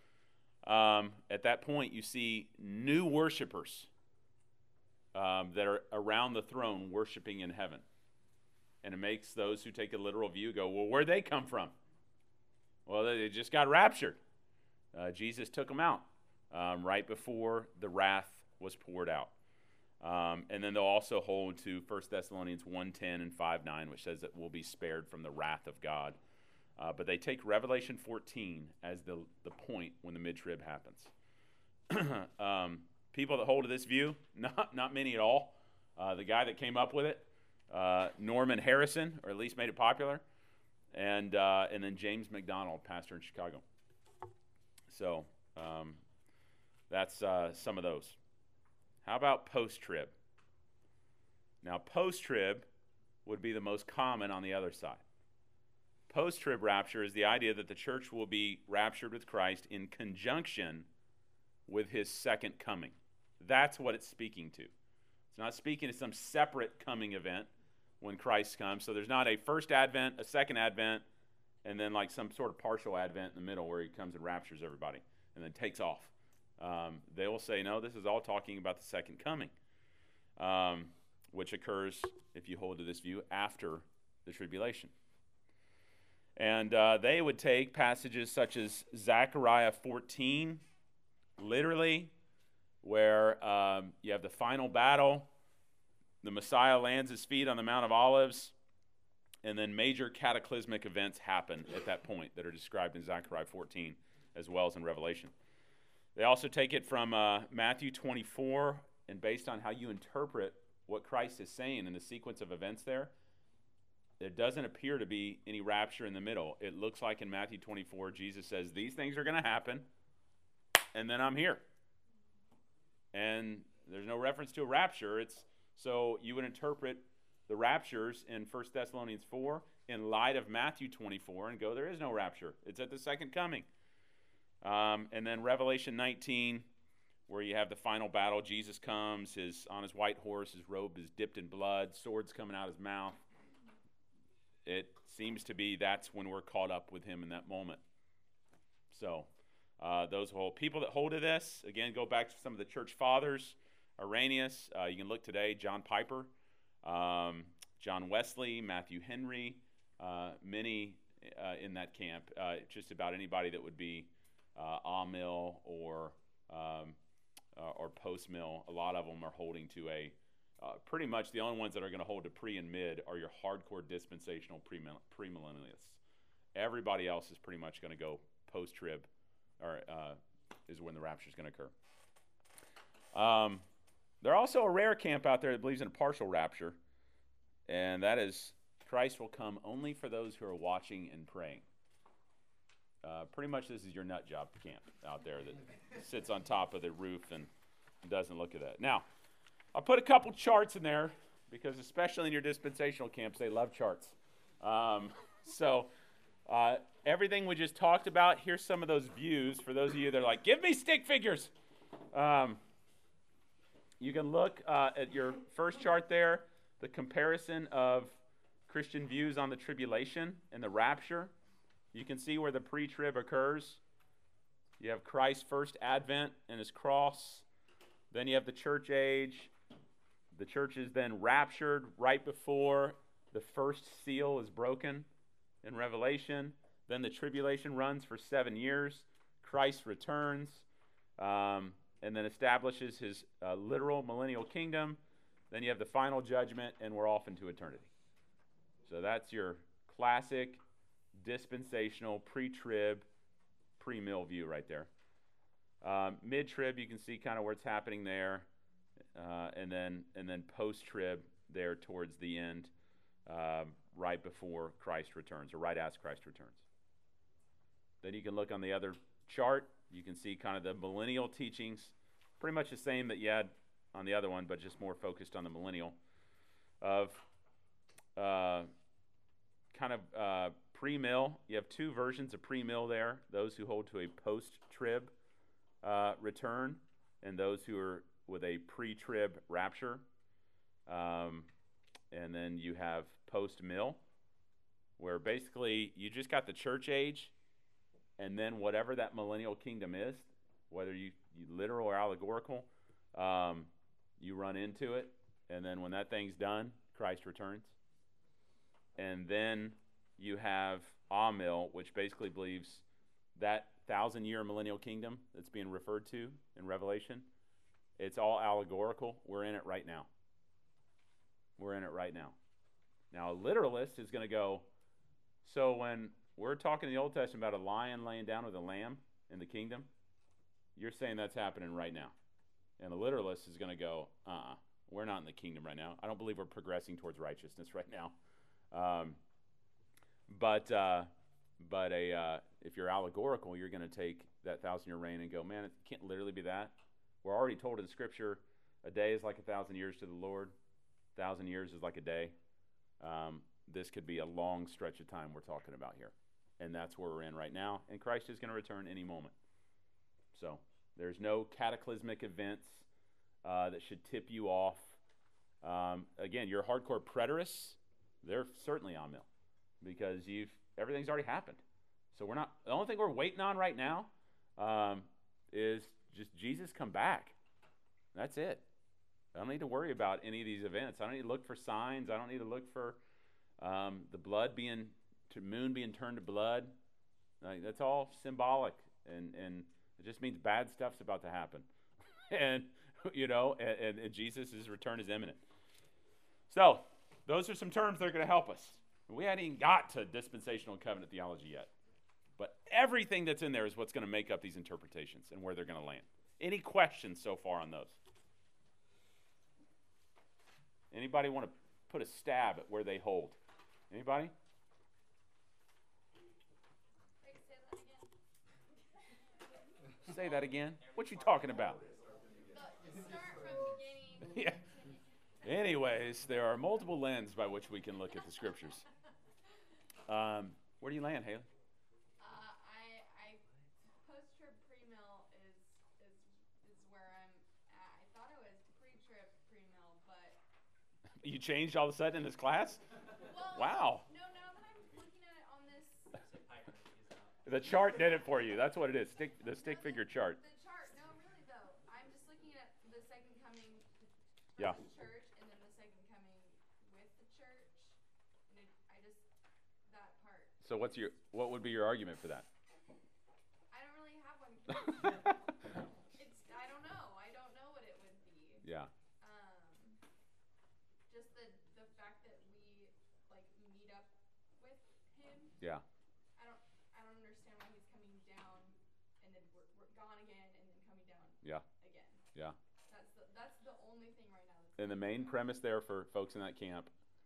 um, at that point you see new worshipers um, that are around the throne worshiping in heaven. And it makes those who take a literal view go, well, where'd they come from? Well, they just got raptured. Uh, Jesus took them out um, right before the wrath was poured out. Um, and then they'll also hold to First Thessalonians one ten and five nine, which says that we'll be spared from the wrath of God. Uh, but they take Revelation fourteen as the, the point when the mid-trib happens. um, people that hold to this view, not, not many at all. Uh, the guy that came up with it, uh, Norman Harrison, or at least made it popular, and uh, and then James McDonald, pastor in Chicago. So um, that's uh, some of those. How about post-trib? Now, post-trib would be the most common on the other side. Post-trib rapture is the idea that the church will be raptured with Christ in conjunction with his second coming. That's what it's speaking to. It's not speaking to some separate coming event when Christ comes. So there's not a first advent, a second advent, and then like some sort of partial advent in the middle where he comes and raptures everybody and then takes off. Um, they will say, no, this is all talking about the second coming, um, which occurs, if you hold to this view, after the tribulation. And uh, they would take passages such as Zechariah fourteen, literally, where um, you have the final battle, the Messiah lands his feet on the Mount of Olives, and then major cataclysmic events happen at that point that are described in Zechariah fourteen as well as in Revelation. They also take it from uh, Matthew twenty-four, and based on how you interpret what Christ is saying in the sequence of events there, there doesn't appear to be any rapture in the middle. It looks like in Matthew twenty-four, Jesus says, these things are going to happen, and then I'm here. And there's no reference to a rapture. It's so you would interpret the raptures in First Thessalonians four in light of Matthew twenty-four and go, there is no rapture. It's at the second coming. Um, and then Revelation nineteen, where you have the final battle. Jesus comes his on his white horse. His robe is dipped in blood. Swords coming out of his mouth. It seems to be that's when we're caught up with him in that moment. So uh, those whole people that hold to this, again, go back to some of the church fathers. Irenaeus, uh, you can look today, John Piper, um, John Wesley, Matthew Henry, uh, many uh, in that camp. Uh, just about anybody that would be uh, Amill or um, uh, or post-mill. A lot of them are holding to a Uh, pretty much the only ones that are going to hold to pre and mid are your hardcore dispensational premillennialists. Everybody else is pretty much going to go post-trib, or uh, is when the rapture is going to occur. Um, there's also a rare camp out there that believes in a partial rapture, and that is Christ will come only for those who are watching and praying. Uh, pretty much this is your nut job camp out there that sits on top of the roof and doesn't look at that. Now, I'll put a couple charts in there because especially in your dispensational camps, they love charts. Um, so uh, everything we just talked about, here's some of those views for those of you that are like, give me stick figures. Um, you can look uh, at your first chart there, the comparison of Christian views on the tribulation and the rapture. You can see where the pre-trib occurs. You have Christ's first advent and his cross. Then you have the church age. The church is then raptured right before the first seal is broken in Revelation. Then the tribulation runs for seven years. Christ returns um, and then establishes his uh, literal millennial kingdom. Then you have the final judgment, and we're off into eternity. So that's your classic dispensational pre-trib, pre-mill view right there. Um, mid-trib, you can see kind of where it's happening there. Uh, and then and then post-trib there towards the end, um, right before Christ returns, or right as Christ returns. Then you can look on the other chart. You can see kind of the millennial teachings, pretty much the same that you had on the other one, but just more focused on the millennial, of uh, kind of uh, pre-mill. You have two versions of pre-mill there, those who hold to a post-trib uh, return and those who are with a pre-trib rapture. Um, and then you have post-mill, where basically you just got the church age, and then whatever that millennial kingdom is, whether you, you literal or allegorical, um, you run into it, and then when that thing's done, Christ returns. And then you have Amill, which basically believes that thousand-year millennial kingdom that's being referred to in Revelation, it's all allegorical. We're in it right now. We're in it right now. Now, a literalist is going to go, so when we're talking in the Old Testament about a lion laying down with a lamb in the kingdom, you're saying that's happening right now. And the literalist is going to go, uh-uh, We're not in the kingdom right now. I don't believe we're progressing towards righteousness right now. Um, but uh, but a uh, if you're allegorical, you're going to take that thousand-year reign and go, man, it can't literally be that. We're already told in Scripture, a day is like a thousand years to the Lord. A thousand years is like a day. Um, this could be a long stretch of time we're talking about here. And that's where we're in right now. And Christ is going to return any moment. So there's no cataclysmic events uh, that should tip you off. Um, again, you're hardcore preterists. They're certainly on mill because you've everything's already happened. So we're not. The only thing we're waiting on right now um, is just Jesus come back. That's it. I don't need to worry about any of these events. I don't need to look for signs. I don't need to look for um, the blood being, to moon being turned to blood. Like, that's all symbolic, and, and it just means bad stuff's about to happen. and, you know, and, and, and Jesus' return is imminent. So, those are some terms that are going to help us. We hadn't even got to dispensational covenant theology yet. But everything that's in there is what's going to make up these interpretations and where they're going to land. Any questions so far on those? Anybody want to put a stab at where they hold? Anybody? Wait, say that again. Say that again. What you talking about? The, start from beginning. Yeah. Anyways, there are multiple lenses by which we can look at the scriptures. Um, where do you land, Haley? Uh, I, I, post-trib pre-mill is, is, is where I'm at. I thought it was pre-trib pre-mill, but. You changed all of a sudden in this class? Well, Wow. No, now that I'm looking at it on this. So Piper is out. The chart did it for you. That's what it is. Stick the stick figure chart. The chart, no, really though. I'm just looking at the second coming from Yeah. the church and then the second coming with the church. And it, I just, that part. So what's your what would be your argument for that? I don't really have one. 'cause it's, I don't know. I don't know what it would be. Yeah. Um, just the, the fact that we, like, meet up with him. Yeah. I don't, I don't understand why he's coming down and then we're, we're gone again and then coming down Yeah. again. Yeah. That's the, that's the only thing right now. That's And the main premise there for folks in that camp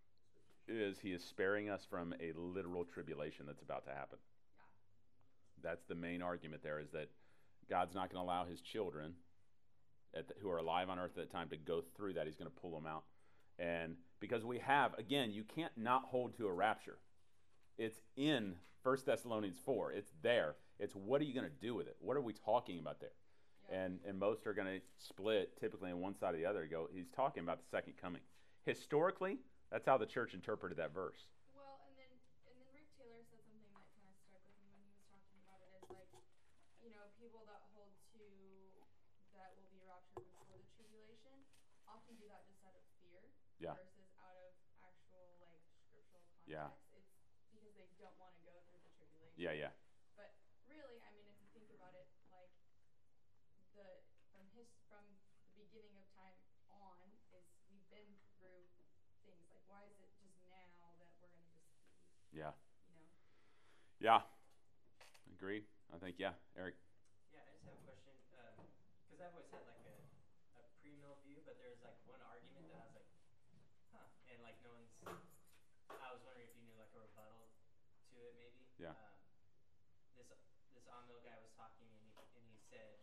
is he is sparing us from a literal tribulation that's about to happen. Yeah. That's the main argument there, is that God's not going to allow his children at the, who are alive on earth at that time to go through that. He's going to pull them out. And because we have, again, you can't not hold to a rapture. It's in First Thessalonians four. It's there. It's what are you going to do with it? What are we talking about there? Yeah. And and most are going to split typically on one side or the other. Go, he's talking about the second coming. Historically, that's how the church interpreted that verse. Well, and then and then Rick Taylor said something that kind of stuck with me when he was talking about it. Is like, you know, people that hold to that will be raptured before the tribulation often do that just out of fear Yeah. versus out of actual like scriptural context. Yeah. It's because they don't want to go through the tribulation. Yeah, yeah. But really, I mean, if you think about it, like the from his from the beginning of time on, is we've been through things. Like, why is it just now that we're gonna just be, Yeah. you know? Yeah. Agreed. I think, yeah. Eric? Yeah, I just have a question. Because I've always had like a, a pre-mill view, but there's like one argument that I was like, huh. And like no one's, I was wondering if you knew like a rebuttal to it maybe. Yeah. Um, this this on-mill guy was talking and he, and he said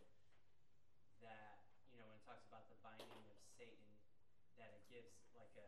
that, you know, when it talks about the binding of Satan, that it gives like a,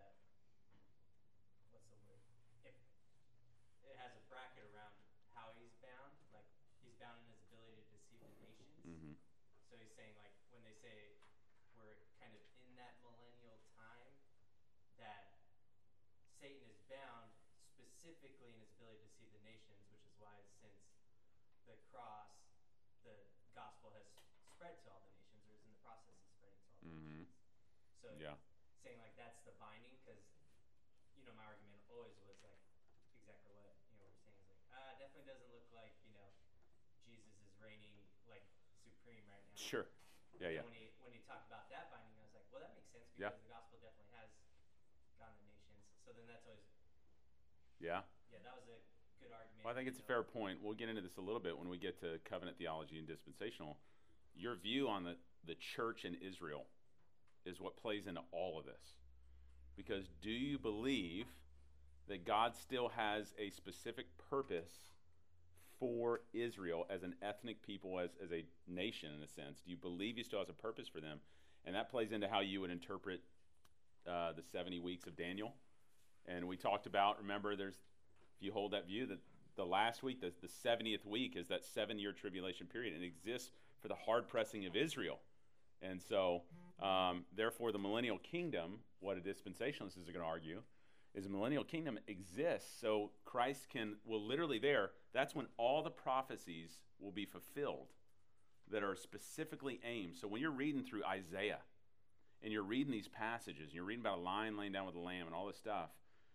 what's the word? If it has a bracket around how he's bound, like he's bound in his ability to deceive the nations. Mm-hmm. So he's saying like when they say we're kind of in that millennial time, that Satan is bound specifically in his ability to deceive the nations, which is why since the cross, the gospel has spread to all the nations, or is in the process of spreading to all the Mm-hmm. nations. So Yeah. saying like that's the binding, because you know my argument always was like exactly what you know what we're saying is like uh it definitely doesn't look like you know Jesus is reigning like supreme right now. Sure. Yeah, yeah. So when he when he talked about that binding, I was like, well, that makes sense Yeah. because the gospel definitely has gone to nations. So then that's always Yeah. yeah that was a good argument. Well, I think it's a you know. fair point. We'll get into this a little bit when we get to covenant theology and dispensational. Your view on the, the church in Israel is what plays into all of this. Because do you believe that God still has a specific purpose for Israel as an ethnic people, as, as a nation in a sense? Do you believe he still has a purpose for them? And that plays into how you would interpret uh, the seventy weeks of Daniel. And we talked about, remember, there's, if you hold that view, that the last week, the, the seventieth week, is that seven-year tribulation period, and it exists for the hard pressing of Israel. And so, um, therefore, the millennial kingdom, what a dispensationalist is going to argue, is the millennial kingdom exists so Christ can, will literally there, that's when all the prophecies will be fulfilled that are specifically aimed. So when you're reading through Isaiah, and you're reading these passages, and you're reading about a lion laying down with a lamb and all this stuff,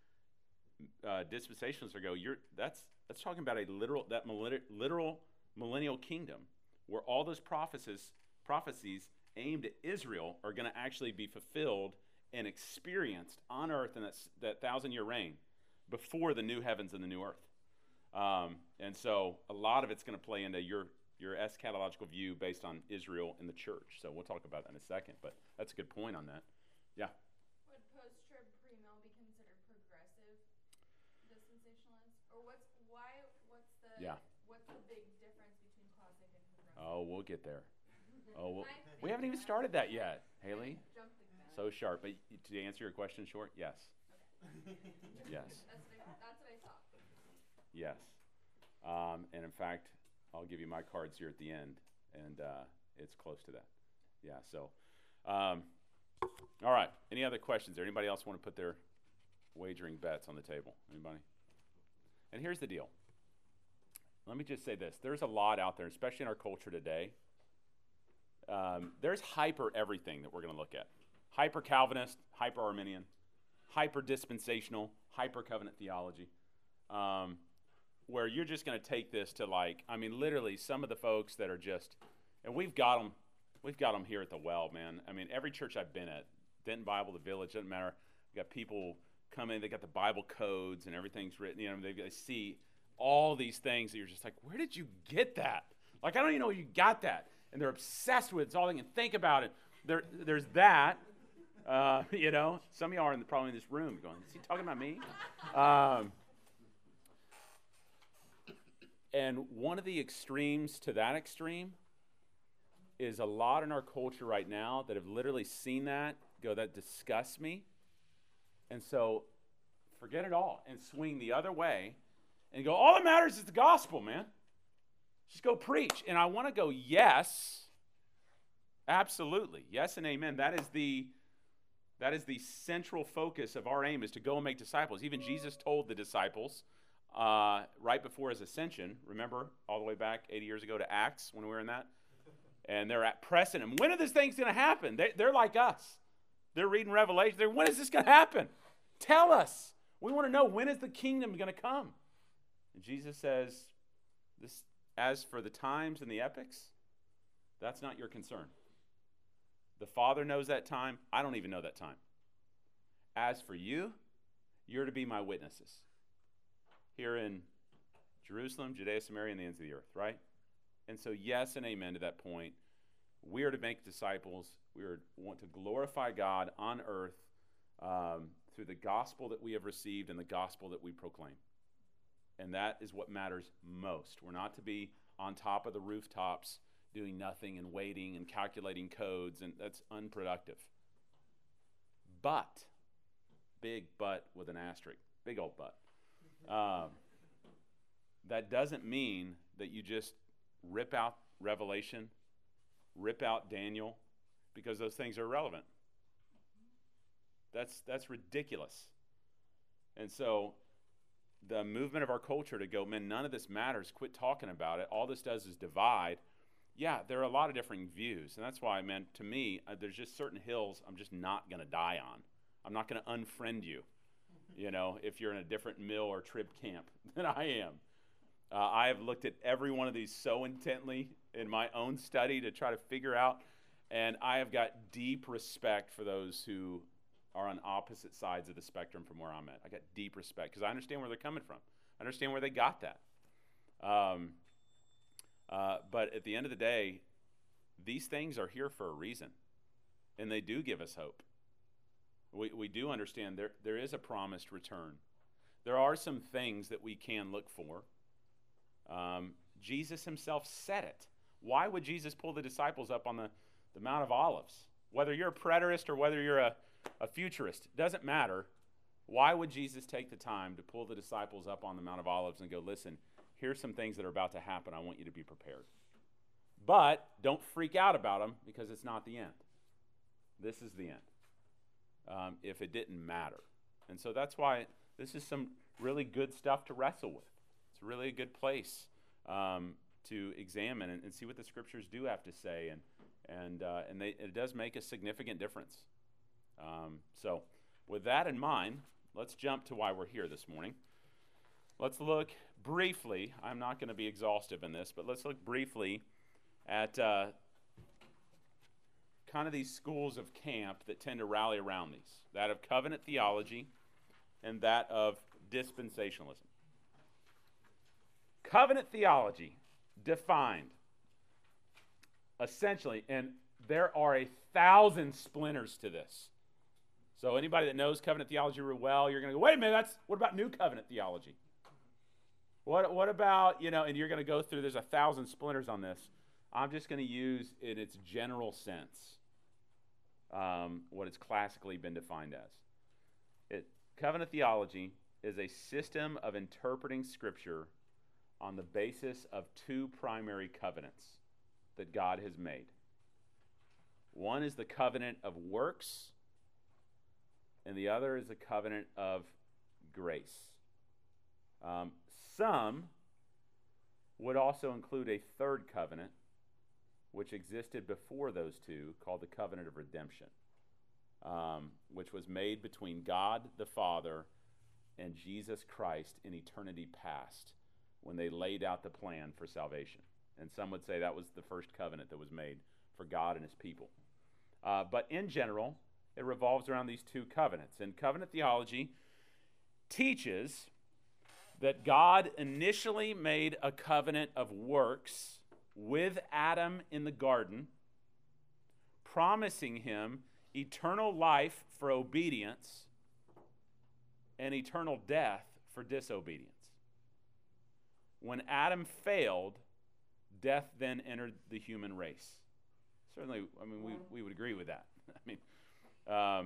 uh, dispensationalists are go, you're, that's, that's talking about a literal, that literal millennial kingdom where all those prophecies, prophecies aimed at Israel are going to actually be fulfilled and experienced on earth in that, that thousand-year reign before the new heavens and the new earth. Um, and so a lot of it's going to play into your, your eschatological view based on Israel and the church. So we'll talk about that in a second, but that's a good point on that. Yeah? Would post-trib premill be considered progressive dispensationalists? Or what's, why, what's the, Yeah. what's the big difference between classic and progressive? Oh, we'll get there. Oh, we'll, I we haven't even think started that yet, Haley. Jumped the gun. So sharp. But to answer your question short, yes. Okay. Yes. That's what I, that's what I thought. Yes. Um, and in fact, I'll give you my cards here at the end, and uh, it's close to that. Yeah, so. Um, all right. Any other questions? Or anybody else want to put their wagering bets on the table? Anybody? And here's the deal. Let me just say this. There's a lot out there, especially in our culture today. Um, there's hyper everything that we're going to look at. Hyper Calvinist, hyper Arminian, hyper dispensational, hyper covenant theology. Um, where you're just going to take this to, like, I mean, literally some of the folks that are just, and we've got them, we've got them here at the Well, man. I mean, every church I've been at, Denton Bible, the Village, doesn't matter. We got people come in, they got the Bible codes and everything's written, you know, they, they see all these things that you're just like, where did you get that? Like, I don't even know where you got that. And they're obsessed with it. It's all they can think about it. There, there's that. Uh, you know, some of you are in the, probably in this room going, is he talking about me? Um, and one of the extremes to that extreme is a lot in our culture right now that have literally seen that, go, that disgusts me. And so forget it all and swing the other way and go, all that matters is the gospel, man. Just go preach. And I want to go, yes, absolutely. Yes and amen. That is the that is the central focus of our aim, is to go and make disciples. Even Jesus told the disciples uh, right before his ascension, remember all the way back eighty years ago to Acts when we were in that? And they're at pressing him. When are these things going to happen? They, they're like us. They're reading Revelation. They're, when is this going to happen? Tell us. We want to know, when is the kingdom going to come? And Jesus says, this, as for the times and the epochs, that's not your concern. The Father knows that time. I don't even know that time. As for you, you're to be my witnesses here in Jerusalem, Judea, Samaria, and the ends of the earth, right? And so yes and amen to that point. We are to make disciples. We are, want to glorify God on earth um, through the gospel that we have received and the gospel that we proclaim. And that is what matters most. We're not to be on top of the rooftops doing nothing and waiting and calculating codes, and that's unproductive. But, big but with an asterisk, big old but. Um, that doesn't mean that you just rip out Revelation, rip out Daniel, because those things are irrelevant. That's that's ridiculous. And so the movement of our culture to go, man, none of this matters, quit talking about it, all this does is divide. Yeah, there are a lot of different views, and that's why, I meant, to me, uh, there's just certain hills I'm just not going to die on. I'm not going to unfriend you, you know, if you're in a different mill or trib camp than I am. Uh, I have looked at every one of these so intently in my own study to try to figure out, and I have got deep respect for those who are on opposite sides of the spectrum from where I'm at. I got deep respect because I understand where they're coming from. I understand where they got that. Um, uh, but at the end of the day, these things are here for a reason. and they do give us hope. We, we do understand there, there is a promised return. There are some things that we can look for. Um, Jesus himself said it. Why would Jesus pull the disciples up on the, the Mount of Olives? Whether you're a preterist or whether you're a, a futurist, doesn't matter. Why would Jesus take the time to pull the disciples up on the Mount of Olives and go, listen, here's some things that are about to happen. I want you to be prepared. But don't freak out about them because it's not the end. This is the end. Um, if it didn't matter. And so that's why this is some really good stuff to wrestle with. It's really a good place um, to examine and, and see what the scriptures do have to say. And and uh, and they, it does make a significant difference. Um, so with that in mind, let's jump to why we're here this morning. Let's look briefly. I'm not going to be exhaustive in this, but let's look briefly at uh, kind of these schools of camp that tend to rally around these. That of covenant theology and that of dispensationalism. Covenant theology, defined, essentially, and there are a thousand splinters to this. So anybody that knows covenant theology real well, you're going to go, wait a minute, that's what about new covenant theology? What what about, you know, and you're going to go through, there's a thousand splinters on this. I'm just going to use in its general sense um, what it's classically been defined as. It, covenant theology is a system of interpreting Scripture on the basis of two primary covenants that God has made. One is the covenant of works, and the other is the covenant of grace. Um, some would also include a third covenant, which existed before those two, called the covenant of redemption, um, which was made between God the Father and Jesus Christ in eternity past, when they laid out the plan for salvation. And some would say that was the first covenant that was made for God and his people. Uh, but in general, it revolves around these two covenants. And covenant theology teaches that God initially made a covenant of works with Adam in the garden, promising him eternal life for obedience and eternal death for disobedience. When Adam failed, death then entered the human race. Certainly, I mean, we, we would agree with that. I mean, um,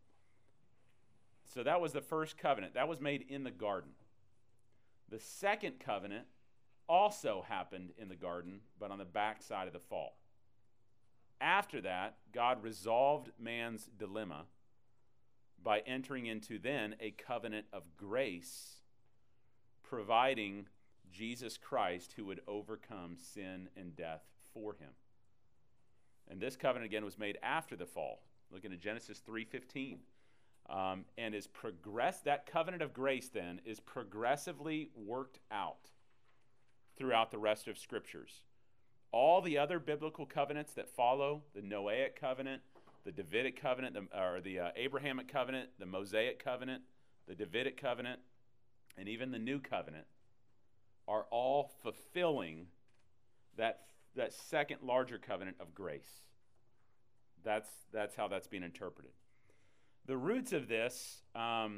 so that was the first covenant. That was made in the garden. The second covenant also happened in the garden, but on the backside of the fall. After that, God resolved man's dilemma by entering into then a covenant of grace, providing Jesus Christ who would overcome sin and death for him. And this covenant again was made after the fall. Looking at Genesis three fifteen. Um, and is progress that covenant of grace then is progressively worked out throughout the rest of scriptures. All the other biblical covenants that follow, the Noahic covenant, the Davidic covenant, the, or the uh, Abrahamic covenant, the Mosaic covenant, the Davidic covenant, and even the New Covenant, are all fulfilling that, that second larger covenant of grace. That's, that's how that's being interpreted. The roots of this, um,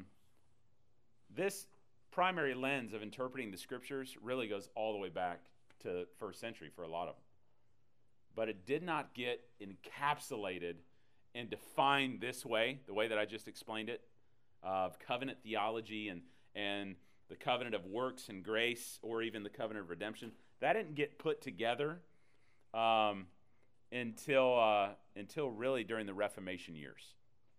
this primary lens of interpreting the scriptures really goes all the way back to first century for a lot of them. But it did not get encapsulated and defined this way, the way that I just explained it, of covenant theology and, and the covenant of works and grace, or even the covenant of redemption. That didn't get put together um, until uh, until really during the Reformation years.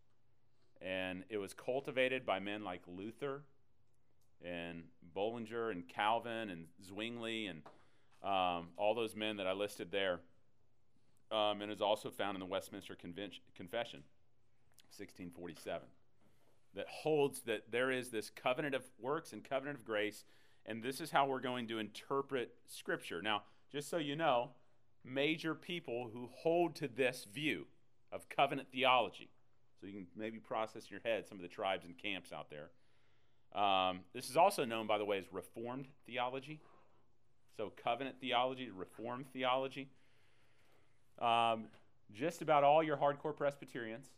And it was cultivated by men like Luther and Bullinger and Calvin and Zwingli and um, all those men that I listed there. Um, and is also found in the Westminster Convention, Confession, sixteen forty-seven, that holds that there is this covenant of works and covenant of grace, and this is how we're going to interpret Scripture. Now, just so you know, major people who hold to this view of covenant theology, so you can maybe process in your head some of the tribes and camps out there. Um, this is also known, by the way, as Reformed theology. So covenant theology, Reformed theology. Um, just about all your hardcore Presbyterians,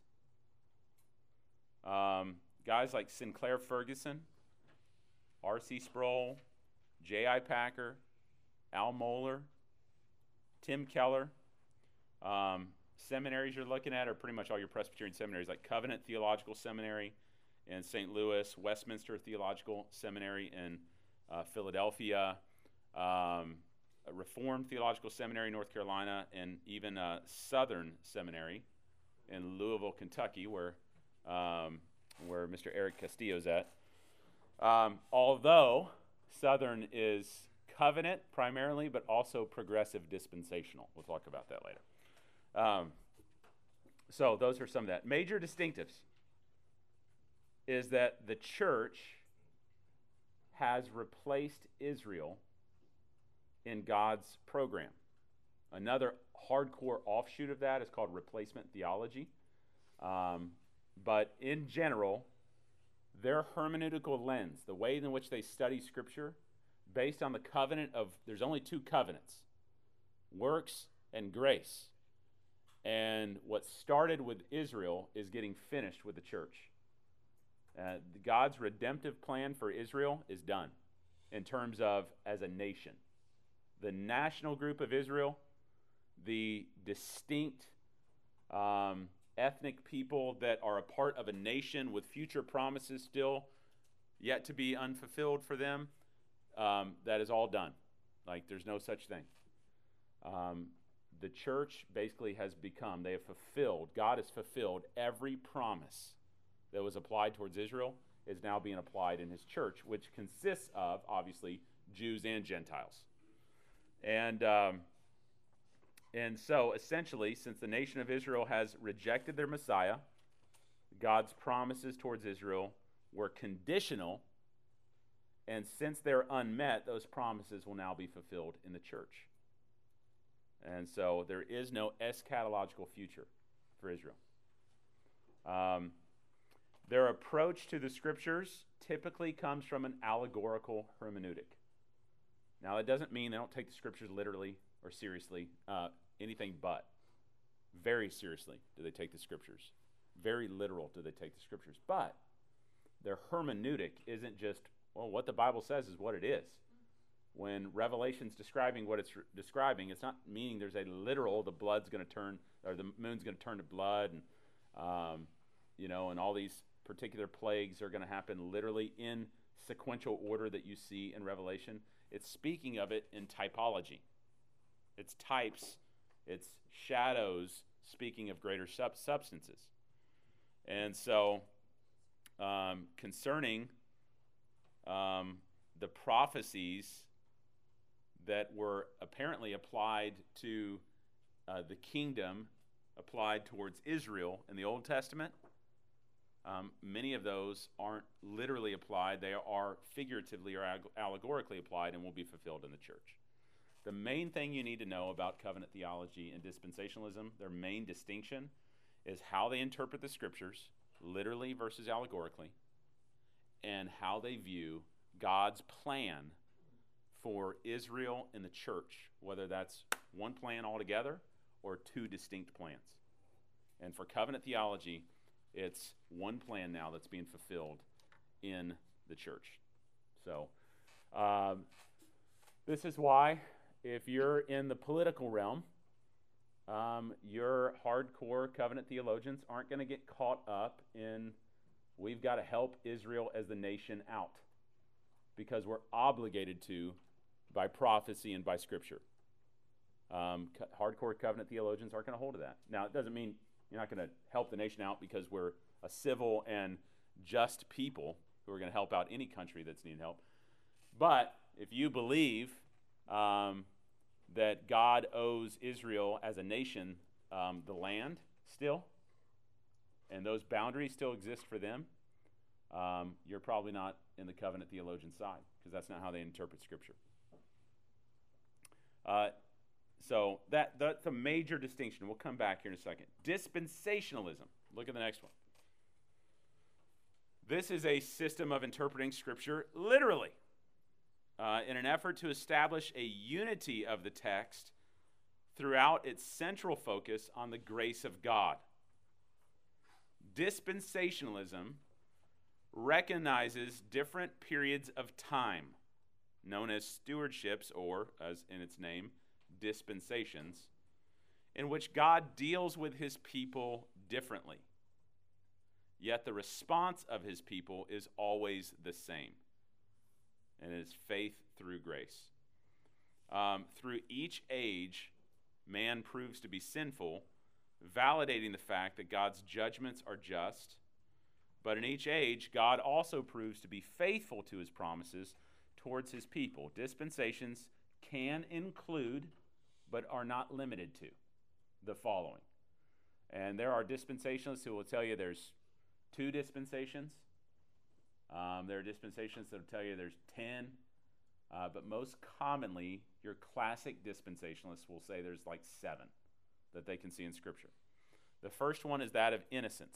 um, guys like Sinclair Ferguson, R C Sproul, J I Packer, Al Mohler, Tim Keller. Um, seminaries you're looking at are pretty much all your Presbyterian seminaries, like Covenant Theological Seminary in Saint Louis, Westminster Theological Seminary in uh, Philadelphia, um, Reformed Theological Seminary in North Carolina, and even uh, Southern Seminary in Louisville, Kentucky, where um, where Mister Eric Castillo's at. Um, although Southern is covenant primarily, but also progressive dispensational. We'll talk about that later. Um, so those are some of that. Major distinctives is that the church has replaced Israel in God's program. Another hardcore offshoot of that is called replacement theology. Um, but in general, their hermeneutical lens, the way in which they study Scripture, based on the covenant of, there's only two covenants, works and grace. And what started with Israel is getting finished with the church. Uh, God's redemptive plan for Israel is done in terms of as a nation. The national group of Israel, the distinct um, ethnic people that are a part of a nation with future promises still yet to be unfulfilled for them, um, that is all done. Like, there's no such thing. Um, the church basically has become, they have fulfilled, God has fulfilled every promise that was applied towards Israel is now being applied in his church, which consists of, obviously, Jews and Gentiles. And um, and so, essentially, since the nation of Israel has rejected their Messiah, God's promises towards Israel were conditional, and since they're unmet, those promises will now be fulfilled in the church. And so, there is no eschatological future for Israel. Um, their approach to the Scriptures typically comes from an allegorical hermeneutic. Now, that doesn't mean they don't take the Scriptures literally or seriously, uh, anything but. Very seriously do they take the Scriptures. Very literal do they take the Scriptures. But their hermeneutic isn't just, well, what the Bible says is what it is. When Revelation's describing what it's re- describing, it's not meaning there's a literal, the blood's going to turn, or the moon's going to turn to blood, and, um, you know, and all these particular plagues are going to happen literally in sequential order that you see in Revelation. It's speaking of it in typology. It's types, it's shadows speaking of greater sub- substances. And so, um, concerning um, the prophecies that were apparently applied to uh, the kingdom, applied towards Israel in the Old Testament, Um, many of those aren't literally applied. They are figuratively or ag- allegorically applied and will be fulfilled in the church. The main thing you need to know about covenant theology and dispensationalism, their main distinction, is how they interpret the Scriptures, literally versus allegorically, and how they view God's plan for Israel and the church, whether that's one plan altogether or two distinct plans. And for covenant theology, it's one plan now that's being fulfilled in the church. So, um, this is why, if you're in the political realm, um, your hardcore covenant theologians aren't going to get caught up in, we've got to help Israel as the nation out, because we're obligated to by prophecy and by Scripture. Um, co- hardcore covenant theologians aren't going to hold to that. Now, it doesn't mean you're not going to help the nation out because we're a civil and just people who are going to help out any country that's needing help. But if you believe um, that God owes Israel as a nation um, the land still, and those boundaries still exist for them, um, you're probably not in the covenant theologian side, because that's not how they interpret Scripture. Uh, So that that's a major distinction. We'll come back here in a second. Dispensationalism. Look at the next one. This is a system of interpreting Scripture literally uh, in an effort to establish a unity of the text throughout its central focus on the grace of God. Dispensationalism recognizes different periods of time, known as stewardships, or, as in its name, dispensations, in which God deals with his people differently. Yet the response of his people is always the same, and it is faith through grace. Um, through each age, man proves to be sinful, validating the fact that God's judgments are just. But in each age, God also proves to be faithful to his promises towards his people. Dispensations can include, but are not limited to, the following. And there are dispensationalists who will tell you there's two dispensations. Um, there are dispensations that will tell you there's ten. Uh, but most commonly, your classic dispensationalists will say there's like seven that they can see in Scripture. The first one is that of innocence,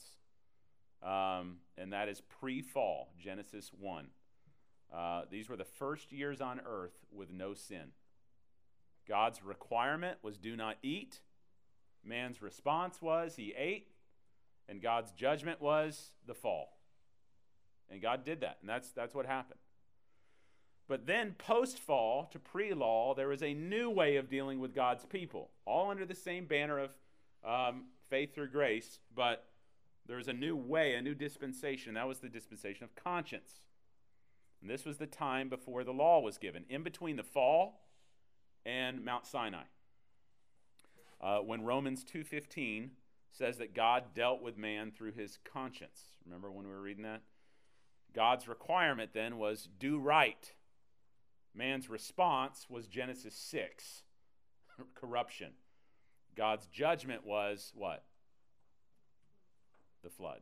um, and that is pre-fall, Genesis one. Uh, these were the first years on earth with no sin. God's requirement was do not eat. Man's response was he ate, and God's judgment was the fall. And God did that, and that's, that's what happened. But then post-fall to pre-law, there was a new way of dealing with God's people, all under the same banner of um, faith through grace, but there was a new way, a new dispensation. That was the dispensation of conscience. And this was the time before the law was given, in between the fall and Mount Sinai. Uh, when Romans two fifteen says that God dealt with man through his conscience. Remember when we were reading that? God's requirement then was do right. Man's response was Genesis six, corruption. God's judgment was what? The flood.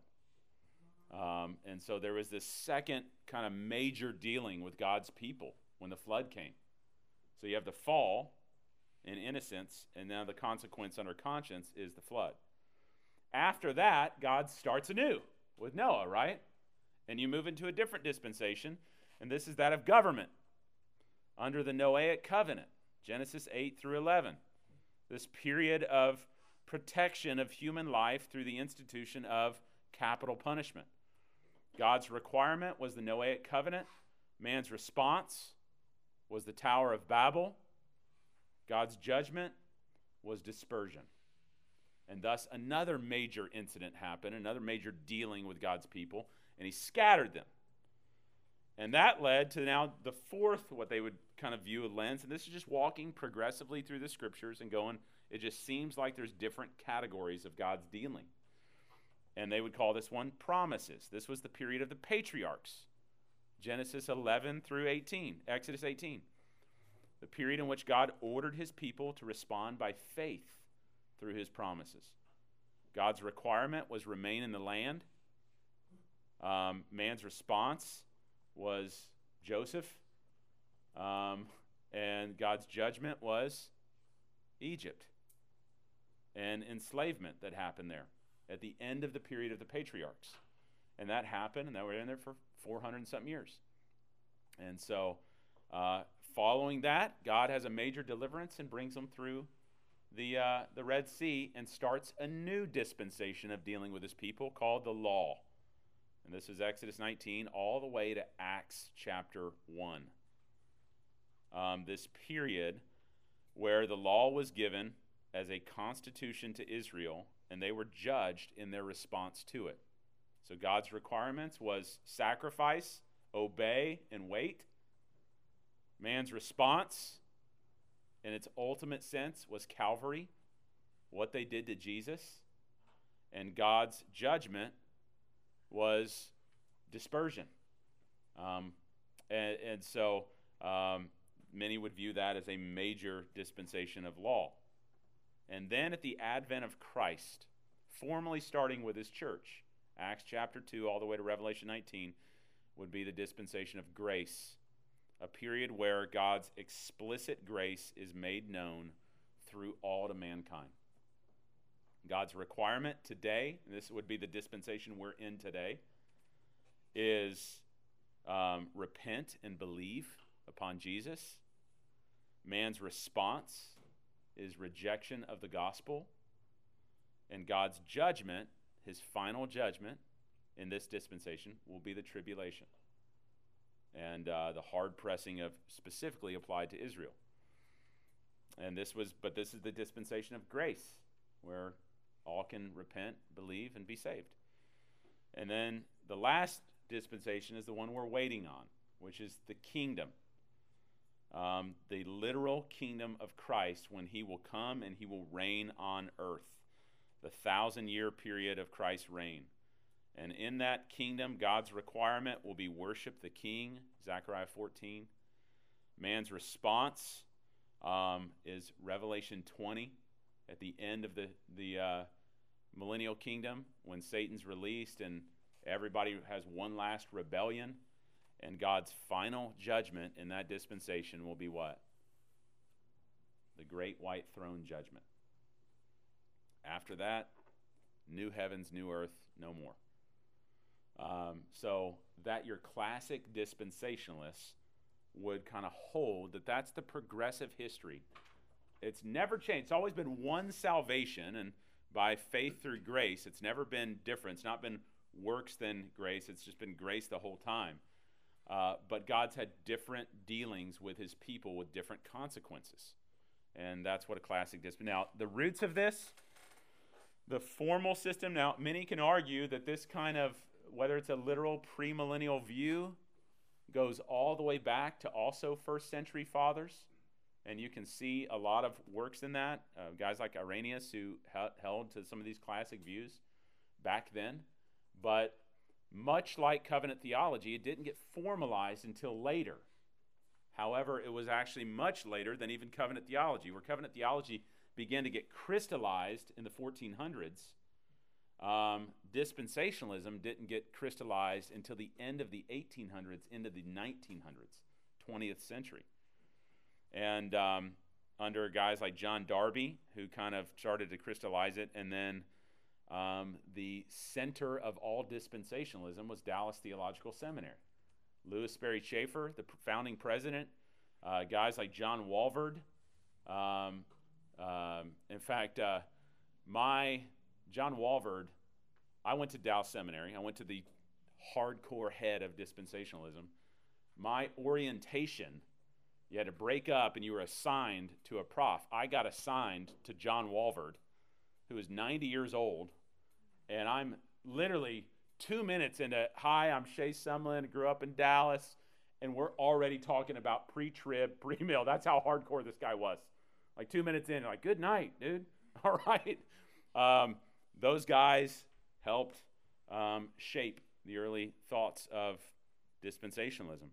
Um, and so there was this second kind of major dealing with God's people when the flood came. So you have the fall in innocence, and now the consequence under conscience is the flood. After that, God starts anew with Noah, right? And you move into a different dispensation, and this is that of government under the Noahic covenant, Genesis eight through eleven. This period of protection of human life through the institution of capital punishment. God's requirement was the Noahic covenant. Man's response was the Tower of Babel. God's judgment was dispersion. And thus another major incident happened, another major dealing with God's people, and he scattered them. And that led to now the fourth, what they would kind of view a lens, and this is just walking progressively through the scriptures and going, it just seems like there's different categories of God's dealing. And they would call this one promises. This was the period of the patriarchs, Genesis eleven through eighteen, Exodus eighteen. The period in which God ordered his people to respond by faith through his promises. God's requirement was remain in the land. Um, man's response was Joseph. Um, and God's judgment was Egypt and enslavement that happened there at the end of the period of the patriarchs. And that happened, and they were in there for four hundred and something years. And so uh, following that, God has a major deliverance and brings them through the, uh, the Red Sea and starts a new dispensation of dealing with his people called the law. And this is Exodus nineteen all the way to Acts chapter one. Um, this period where the law was given as a constitution to Israel, and they were judged in their response to it. So God's requirements was sacrifice, obey, and wait. Man's response, in its ultimate sense, was Calvary, what they did to Jesus. And God's judgment was dispersion. Um, and, and so um, many would view that as a major dispensation of law. And then at the advent of Christ, formally starting with his church, Acts chapter two all the way to Revelation nineteen, would be the dispensation of grace, a period where God's explicit grace is made known through all to mankind. God's requirement today, and this would be the dispensation we're in today, is um, repent and believe upon Jesus. Man's response is rejection of the gospel, and God's judgment, his final judgment in this dispensation, will be the tribulation. And uh, the hard pressing of specifically applied to Israel. And this was, but this is the dispensation of grace, where all can repent, believe, and be saved. And then the last dispensation is the one we're waiting on, which is the kingdom. Um, the literal kingdom of Christ, when he will come and he will reign on earth. The thousand-year period of Christ's reign. And in that kingdom, God's requirement will be worship the king, Zechariah fourteen. Man's response um, is Revelation twenty, at the end of the, the uh, millennial kingdom, when Satan's released and everybody has one last rebellion. And God's final judgment in that dispensation will be what? The great white throne judgment. After that, new heavens, new earth, no more. Um, so that your classic dispensationalists would kind of hold that that's the progressive history. It's never changed. It's always been one salvation, and by faith through grace. It's never been different. It's not been works than grace. It's just been grace the whole time. Uh, but God's had different dealings with his people with different consequences. And that's what a classic dispensation. Now, the roots of this, the formal system, now many can argue that this kind of, whether it's a literal premillennial view, goes all the way back to also first century fathers. And you can see a lot of works in that. Uh, guys like Irenaeus, who ha- held to some of these classic views back then. But much like covenant theology, it didn't get formalized until later. However, it was actually much later than even covenant theology, where covenant theology began to get crystallized in the fourteen hundreds. Um, dispensationalism didn't get crystallized until the end of the eighteen hundreds, into the nineteen hundreds, twentieth century. And um, under guys like John Darby, who kind of started to crystallize it, and then um, the center of all dispensationalism was Dallas Theological Seminary. Lewis Sperry Chafer, the founding president, uh, guys like John Walvoord. Um, um, in fact, uh, my John Walvoord, I went to Dallas Seminary. I went to the hardcore head of dispensationalism. My orientation, you had to break up and you were assigned to a prof. I got assigned to John Walvoord, who is ninety years old, and I'm literally two minutes into, hi, I'm Shay Sumlin, grew up in Dallas, and we're already talking about pre-trib, pre-mill. That's how hardcore this guy was. Like two minutes in, like, good night, dude. All right. Um, those guys helped um, shape the early thoughts of dispensationalism.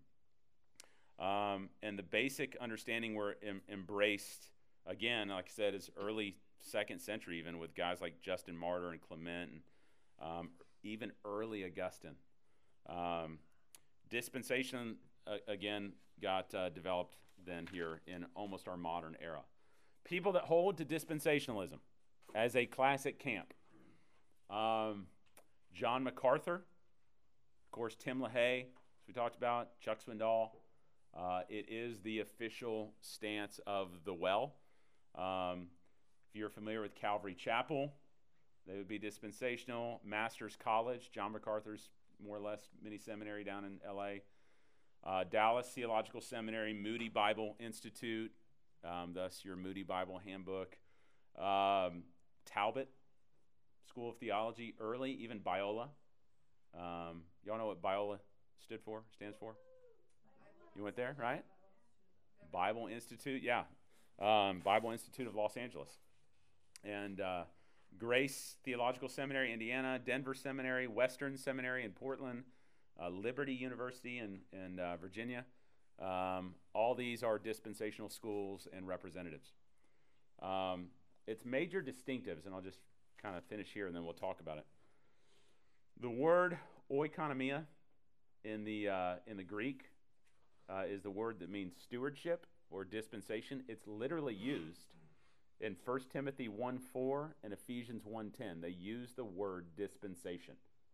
Um, and the basic understanding were em- embraced, again, like I said, is early second century, even with guys like Justin Martyr and Clement, and um, even early Augustine. Um, dispensation, uh, again, got uh, developed then here in almost our modern era. People that hold to dispensationalism as a classic camp. Um, John MacArthur, of course, Tim LaHaye, as we talked about, Chuck Swindoll. Uh, it is the official stance of the Well. Um, if you're familiar with Calvary Chapel, they would be dispensational. Masters College, John MacArthur's more or less mini seminary down in L A. Uh, Dallas Theological Seminary, Moody Bible Institute, um, thus your Moody Bible Handbook. Um, Talbot School of Theology, early, even Biola. Um, y'all know what Biola stood for, stands for? You went there, right? Bible Institute, yeah. Um, Bible Institute of Los Angeles. And uh, Grace Theological Seminary, Indiana, Denver Seminary, Western Seminary in Portland, uh, Liberty University in, in uh, Virginia. Um, all these are dispensational schools and representatives. Um, its major distinctives, and I'll just kind of finish here and then we'll talk about it. The word oikonomia in the, uh, in the Greek uh, is the word that means stewardship or dispensation. It's literally used in First Timothy one four and Ephesians one ten. They use the word dispensation.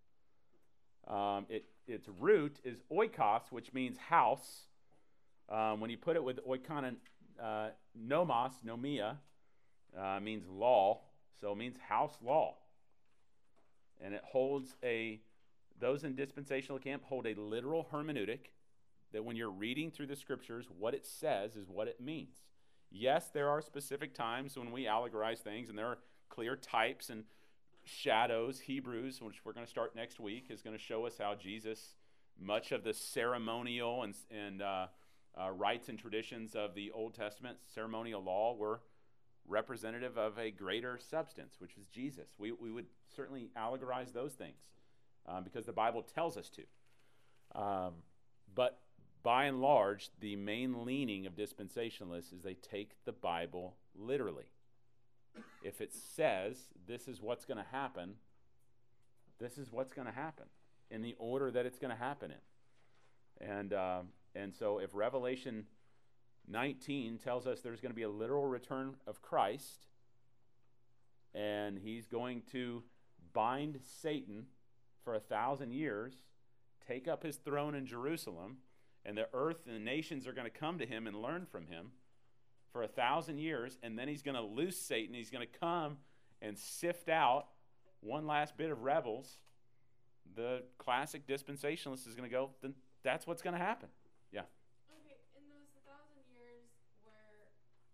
Um, it, its root is oikos, which means house. Um, when you put it with oikonon, uh, nomos, nomia, uh, means law, so it means house law. And it holds a, those in dispensational camp hold a literal hermeneutic that when you're reading through the scriptures, what it says is what it means. Yes, there are specific times when we allegorize things, and there are clear types and shadows. Hebrews, which we're going to start next week, is going to show us how Jesus, much of the ceremonial and, and uh, uh, rites and traditions of the Old Testament, ceremonial law, were representative of a greater substance, which was Jesus. We, we would certainly allegorize those things um, because the Bible tells us to. Um, but by and large, the main leaning of dispensationalists is they take the Bible literally. If it says this is what's going to happen, this is what's going to happen in the order that it's going to happen in. And uh, and so if Revelation nineteen tells us there's going to be a literal return of Christ, and he's going to bind Satan for a thousand years, take up his throne in Jerusalem, and the earth and the nations are going to come to him and learn from him for a thousand years, and then he's going to loose Satan. He's going to come and sift out one last bit of rebels. The classic dispensationalist is going to go, then that's what's going to happen. Yeah. Okay, in those thousand years where,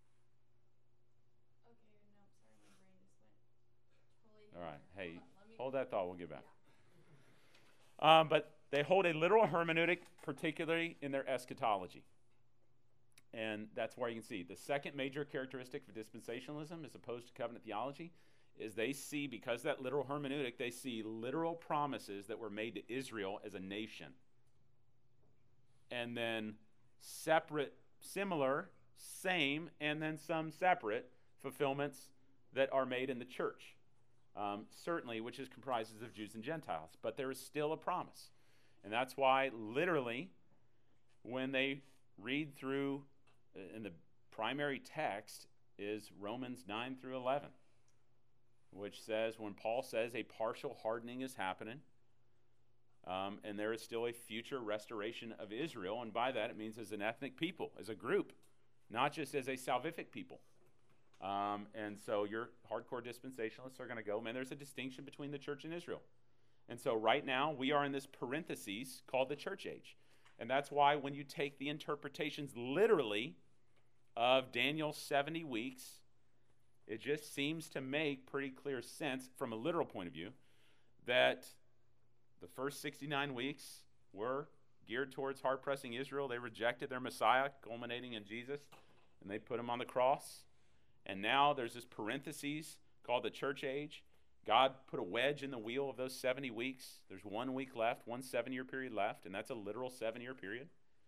okay, no, sorry, my brain just went totally. All right. here. Hey, Hold on, let me- hold that thought. We'll get back. Yeah. Um, but they hold a literal hermeneutic, particularly in their eschatology. And that's where you can see the second major characteristic for dispensationalism as opposed to covenant theology is they see, because that literal hermeneutic, they see literal promises that were made to Israel as a nation. And then separate, similar, same, and then some separate fulfillments that are made in the church. Um, certainly, which is comprises of Jews and Gentiles. But there is still a promise. And that's why, literally, when they read through, uh, in the primary text is Romans nine through eleven, which says, when Paul says a partial hardening is happening, um, and there is still a future restoration of Israel, and by that it means as an ethnic people, as a group, not just as a salvific people. Um, and so your hardcore dispensationalists are going to go, man, there's a distinction between the church and Israel. And so right now we are in this parenthesis called the church age. And that's why when you take the interpretations literally of Daniel's seventy weeks, it just seems to make pretty clear sense from a literal point of view that the first sixty-nine weeks were geared towards hard-pressing Israel. They rejected their Messiah, culminating in Jesus, and they put him on the cross. And now there's this parenthesis called the church age. God put a wedge in the wheel of those seventy weeks. There's one week left, one seven-year period left, and that's a literal seven-year period.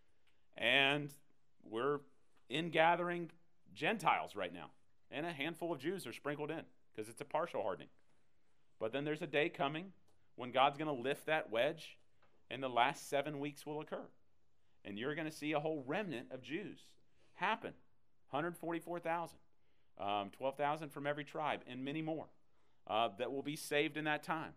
And we're ingathering Gentiles right now, and a handful of Jews are sprinkled in because it's a partial hardening. But then there's a day coming when God's going to lift that wedge, and the last seven weeks will occur. And you're going to see a whole remnant of Jews happen, one hundred forty-four thousand. Um, twelve thousand from every tribe, and many more uh, that will be saved in that time.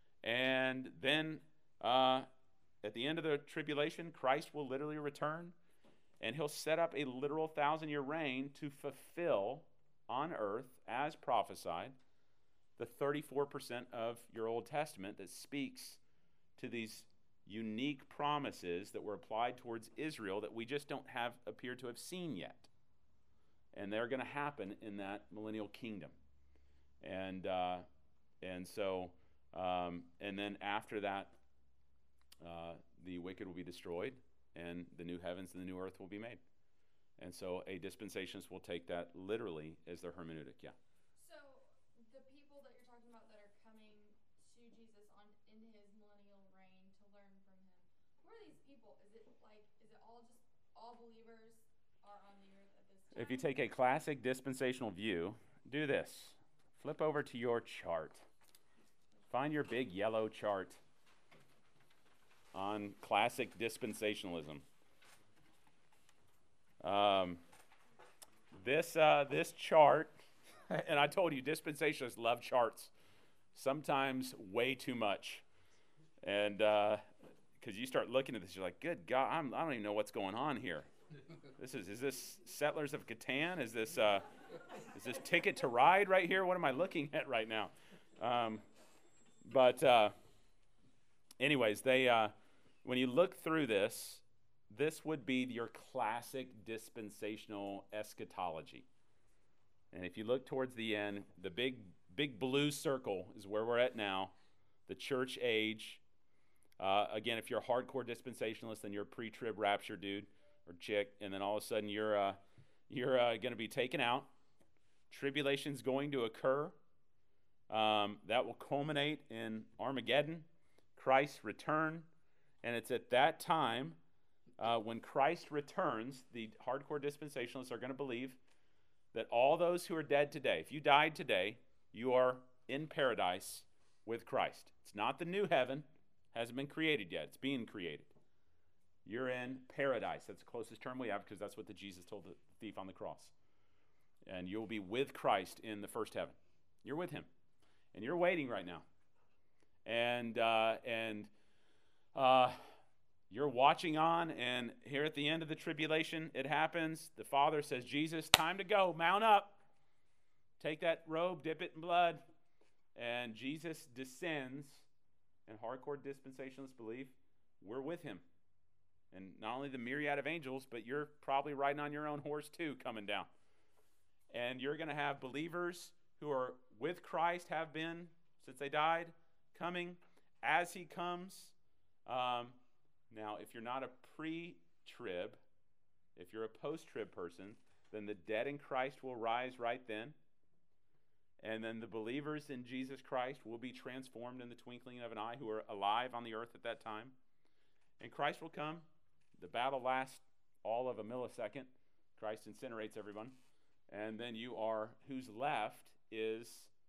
And then uh, at the end of the tribulation, Christ will literally return, and he'll set up a literal thousand-year reign to fulfill on earth, as prophesied, the thirty-four percent of your Old Testament that speaks to these unique promises that were applied towards Israel that we just don't have appear to have seen yet. And they're going to happen in that millennial kingdom. And uh, and so, um, and then after that, uh, the wicked will be destroyed, and the new heavens and the new earth will be made. And so a dispensationalist will take that literally as their hermeneutic, yeah. So the people that you're talking about that are coming to Jesus on in his millennial reign to learn from him, who are these people? Is it like, is it all just all believers are on the earth at this time? If you take a classic dispensational view, do this. Flip over to your chart. Find your big yellow chart on classic dispensationalism. Um, this uh, this chart, and I told you, dispensationalists love charts, sometimes way too much. And because uh, you start looking at this, you're like, good God, I'm, I don't even know what's going on here. This is, is this Settlers of Catan? Is this, uh, is this Ticket to Ride right here? What am I looking at right now? Um, but uh, anyways, they, uh, when you look through this, this would be your classic dispensational eschatology. And if you look towards the end, the big, big blue circle is where we're at now, the church age. Uh, again, if you're a hardcore dispensationalist, then you're a pre-trib rapture dude or chick, and then all of a sudden you're uh, you're uh, going to be taken out. Tribulation's going to occur. Um, that will culminate in Armageddon, Christ's return, and it's at that time uh, when Christ returns, the hardcore dispensationalists are going to believe that all those who are dead today, if you died today, you are in paradise with Christ. It's not the new heaven, hasn't been created yet. It's being created. You're in paradise. That's the closest term we have because that's what the Jesus told the thief on the cross. And you'll be with Christ in the first heaven. You're with him. And you're waiting right now. And uh, and uh, you're watching on, and here at the end of the tribulation, it happens. The Father says, Jesus, time to go. Mount up. Take that robe, dip it in blood. And Jesus descends, and hardcore dispensationalists believe we're with him. And not only the myriad of angels, but you're probably riding on your own horse too, coming down. And you're going to have believers who are with Christ, have been since they died, coming as he comes. Um, now, if you're not a pre-trib, if you're a post-trib person, then the dead in Christ will rise right then. And then the believers in Jesus Christ will be transformed in the twinkling of an eye who are alive on the earth at that time. And Christ will come. The battle lasts all of a millisecond. Christ incinerates everyone. And then you are, who's left is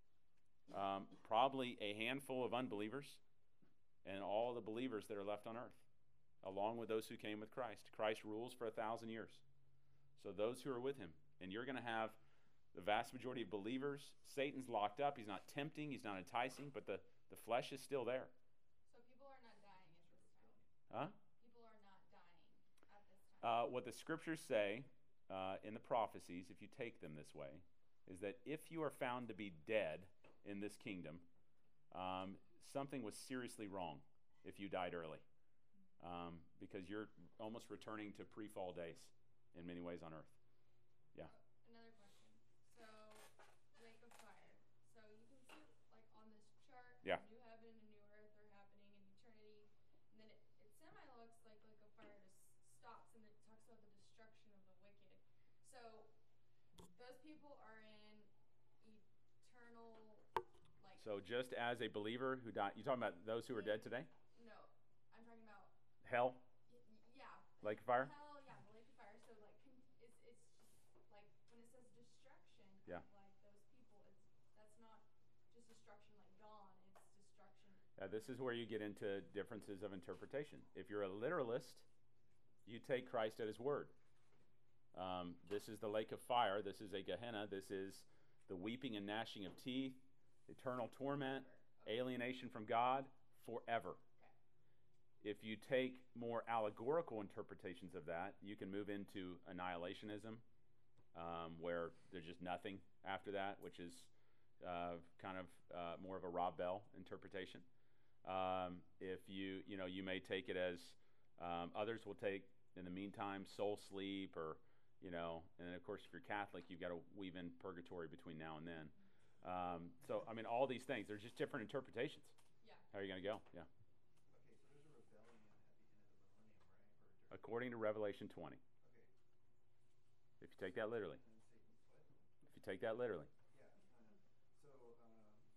um, probably a handful of unbelievers and all the believers that are left on earth, along with those who came with Christ. Christ rules for a thousand years. So those who are with him. And you're going to have the vast majority of believers. Satan's locked up. He's not tempting. He's not enticing. But the, the flesh is still there. So people are not dying at this time. Huh? People are not dying at this time. Uh, what the scriptures say uh, in the prophecies, if you take them this way, is that if you are found to be dead in this kingdom, um, something was seriously wrong if you died early. Um, because you're almost returning to pre-fall days in many ways on earth. Yeah. Another question. So, lake of fire. So you can see, like on this chart, Yeah. a new heaven and a new earth are happening in eternity, and then it, it semi looks like lake of fire just stops, and it talks about the destruction of the wicked. So those people are in eternal, like. So just as a believer who died, you talking about those who are dead today? No, I'm talking about. Hell? Y- y- yeah. Lake of fire? Hell, yeah, the lake of fire. So like, con- it's it's just like when it says destruction. Yeah. Of, like those people, it's that's not just destruction like gone. It's destruction. Uh, this is where you get into differences of interpretation. If you're a literalist, you take Christ at his word. Um, this is the lake of fire. This is a Gehenna. This is the weeping and gnashing of teeth, eternal torment, alienation from God forever. If you take more allegorical interpretations of that, you can move into annihilationism, um, where there's just nothing after that, which is uh, kind of uh, more of a Rob Bell interpretation. Um, if you, you know, you may take it as um, others will take, in the meantime, soul sleep, or, you know, and then of course, if you're Catholic, you've got to weave in purgatory between now and then. Um, so, I mean, all these things, they're just different interpretations. Yeah. How are you going to go? Yeah. Okay, so there's a rebellion at the end of the millennium, right? Or According to Revelation twenty. okay, If you take that literally. and Satan's what? If you take that literally. Yeah. Uh, so, um,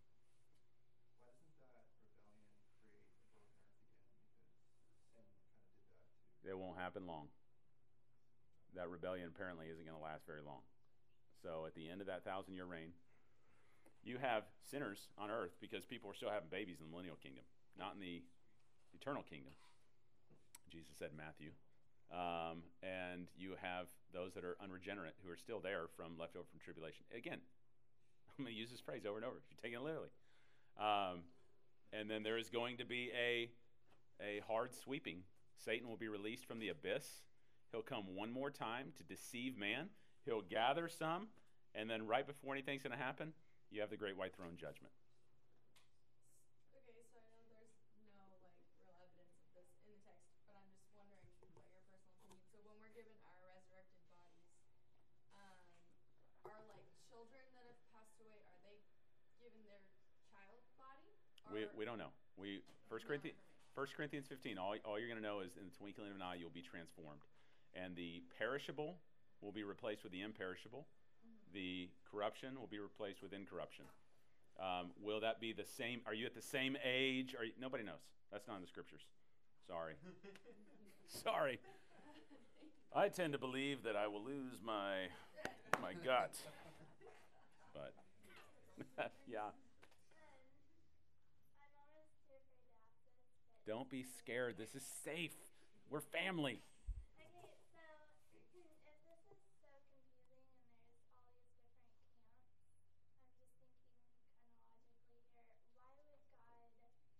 why doesn't that rebellion create a broken earth again? Because sin kind of did that too. It won't happen long. That rebellion apparently isn't going to last very long. So at the end of that thousand-year reign, you have sinners on earth because people are still having babies in the millennial kingdom, not in the eternal kingdom. Jesus said in Matthew. Um, and you have those that are unregenerate who are still there from left over from tribulation. Again, I'm going to use this phrase over and over if you're taking it literally. Um, and then there is going to be a, a hard sweeping. Satan will be released from the abyss. He'll come one more time to deceive man. He'll gather some, and then right before anything's going to happen, you have the great white throne judgment. Okay, so I know there's no like real evidence of this in the text, but I'm just wondering what your personal opinion. So when we're given our resurrected bodies, um, are like children that have passed away, are they given their child body? We, Or- we don't know. We First No Corinthians, information. First Corinthians fifteen, all, all you're going to know is in the twinkling of an eye, you'll be transformed. And the perishable will be replaced with the imperishable. Mhm. The corruption will be replaced with incorruption. Um, will that be the same? Are you at the same age? Are you, nobody knows. That's not in the scriptures. Sorry. Sorry. I tend to believe that I will lose my my gut. But yeah. I'm almost too afraid to ask this, but Don't be scared. This is safe. We're family. okay, so if this is so confusing and there's all these different camps, I'm just thinking chronologically here, why would God,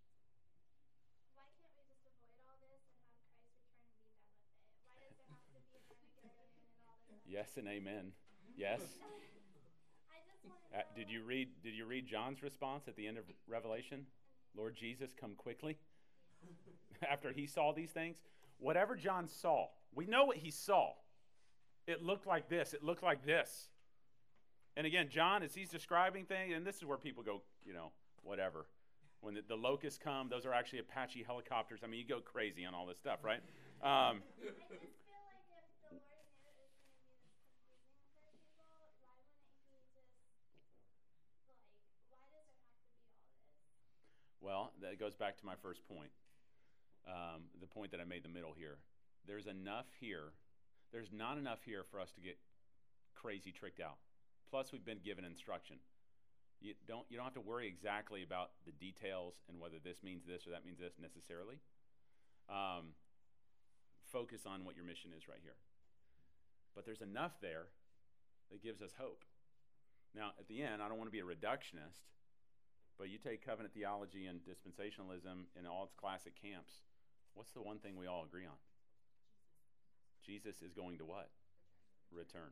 why can't we just avoid all this and have Christ return and be done with it? Why does there have to be an Armageddon and all this? Yes and amen. Yes. I just want to Uh, know. did you read did you read John's response at the end of Revelation? Lord Jesus, come quickly. After he saw these things, whatever John saw, we know what he saw. It looked like this, it looked like this. And again, John, as he's describing things, and this is where people go, you know, whatever. When the, the locusts come, those are actually Apache helicopters. I mean, you go crazy on all this stuff, right? Um, I just feel like if the Lord knew it was going to be this confusing for people, why wouldn't he just, like, why does there have to be all this? Well, that goes back to my first point, um, the point that I made in the middle here. There's enough here. There's not enough here for us to get crazy tricked out. Plus, we've been given instruction. You don't, you don't have to worry exactly about the details and whether this means this or that means this necessarily. Um, focus on what your mission is right here. But there's enough there that gives us hope. Now, at the end, I don't want to be a reductionist, but you take covenant theology and dispensationalism in all its classic camps, what's the one thing we all agree on? Jesus is going to what? Return.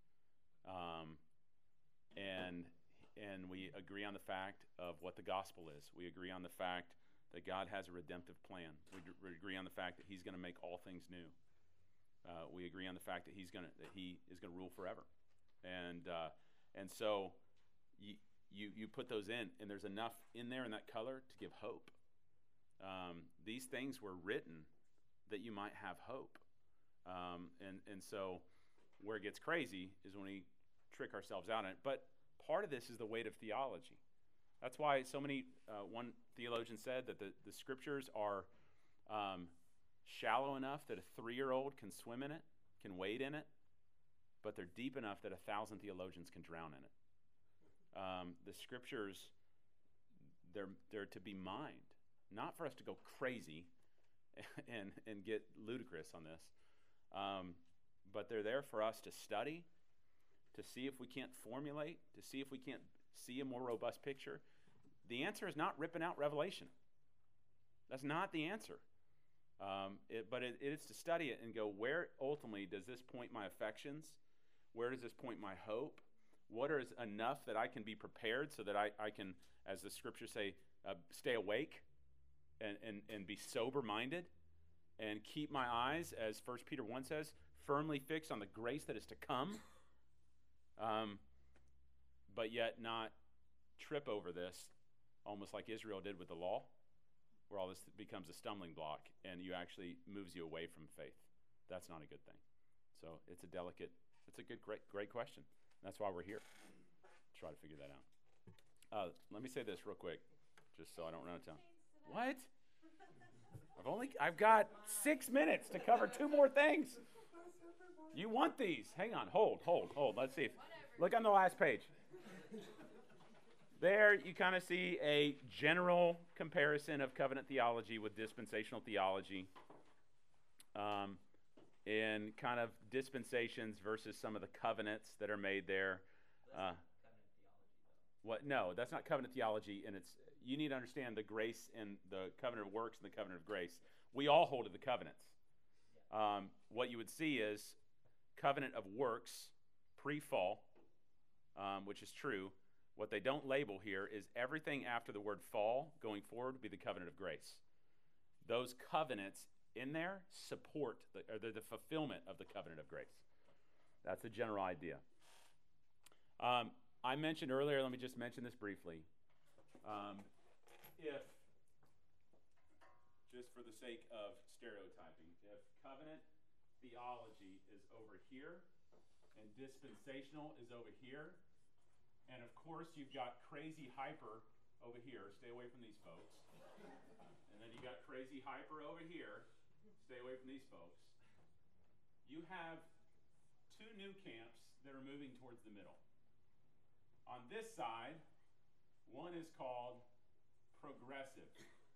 Um, and and we agree on the fact of what the gospel is. We agree on the fact that God has a redemptive plan. We, d- we agree on the fact that He's going to make all things new. Uh, we agree on the fact that He's going to that He is going to rule forever. And uh, and so you, you you put those in, and there's enough in there in that color to give hope. Um, these things were written that you might have hope. Um, and and so where it gets crazy is when we trick ourselves out on it. But part of this is the weight of theology. That's why so many, uh, one theologian said that the, the scriptures are um, shallow enough that a three-year-old can swim in it, can wade in it, but they're deep enough that a thousand theologians can drown in it. Um, the scriptures, they're, they're to be mined, not for us to go crazy and, and get ludicrous on this, um, but they're there for us to study, to see if we can't formulate, to see if we can't see a more robust picture. The answer is not ripping out Revelation. That's not the answer. Um, it, but it, it is to study it and go, where ultimately does this point my affections? Where does this point my hope? What is enough that I can be prepared so that I, I can, as the scriptures say, uh, stay awake and, and, and be sober-minded and keep my eyes, as First Peter one says, firmly fixed on the grace that is to come. Um, but yet not trip over this, almost like Israel did with the law, where all this becomes a stumbling block and you actually moves you away from faith. That's not a good thing. So it's a delicate, it's a good, great, great question. That's why we're here. Try to figure that out. Uh, let me say this real quick, just so I don't run out of time. What? I've only, I've got six minutes to cover two more things. You want these? Hang on, hold, hold, hold. Let's see if, look on the last page. There you kind of see a general comparison of covenant theology with dispensational theology, um, in kind of dispensations versus some of the covenants that are made there. That's Uh, not covenant theology, though. what? No, that's not covenant theology, and it's you need to understand the grace and the covenant of works and the covenant of grace. We all hold to the covenants. um, what you would see is covenant of works pre-fall, um, which is true. What they don't label here is everything after the word fall going forward would be the covenant of grace. Those covenants in there support, the, or they're the fulfillment of the covenant of grace. That's the general idea. Um, I mentioned earlier, let me just mention this briefly. Um, if, just for the sake of stereotyping, if covenant theology is over here and dispensational is over here, and of course you've got crazy hyper over here, stay away from these folks, and then you got crazy hyper over here, stay away from these folks, you have two new camps that are moving towards the middle. On this side, one is called progressive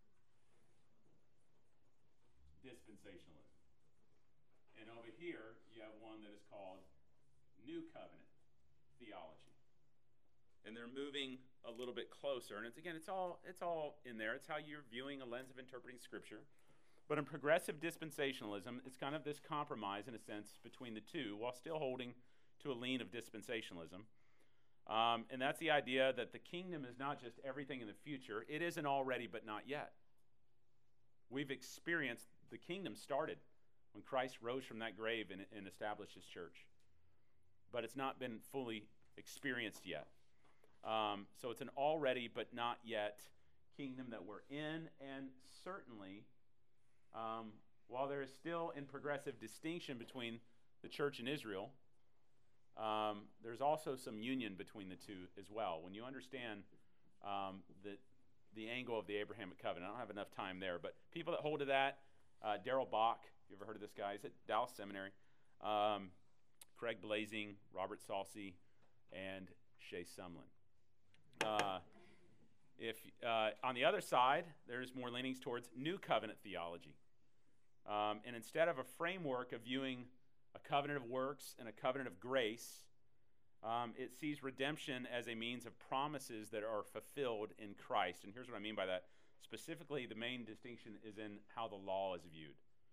dispensationalism. And over here, you have one that is called New Covenant theology. And they're moving a little bit closer. And it's again, it's all it's all in there. It's how you're viewing a lens of interpreting Scripture. But in progressive dispensationalism, it's kind of this compromise, in a sense, between the two, while still holding to a lean of dispensationalism. Um, and that's the idea that the kingdom is not just everything in the future. It isn't already, but not yet. We've experienced, the kingdom started when Christ rose from that grave and, and established his church. But it's not been fully experienced yet. Um, so it's an already, but not yet kingdom that we're in. And certainly, um, while there is still in progressive distinction between the church and Israel, Um, there's also some union between the two as well. When you understand um, the, the angle of the Abrahamic covenant, I don't have enough time there, but people that hold to that, uh, Darrell Bach, you ever heard of this guy? He's at Dallas Seminary. Um, Craig Blazing, Robert Salcy, and Shea Sumlin. Uh, if uh, on the other side, there's more leanings towards New Covenant theology. Um, and instead of a framework of viewing a covenant of works and a covenant of grace, um, it sees redemption as a means of promises that are fulfilled in Christ. And here's what I mean by that. Specifically, the main distinction is in how the law is viewed.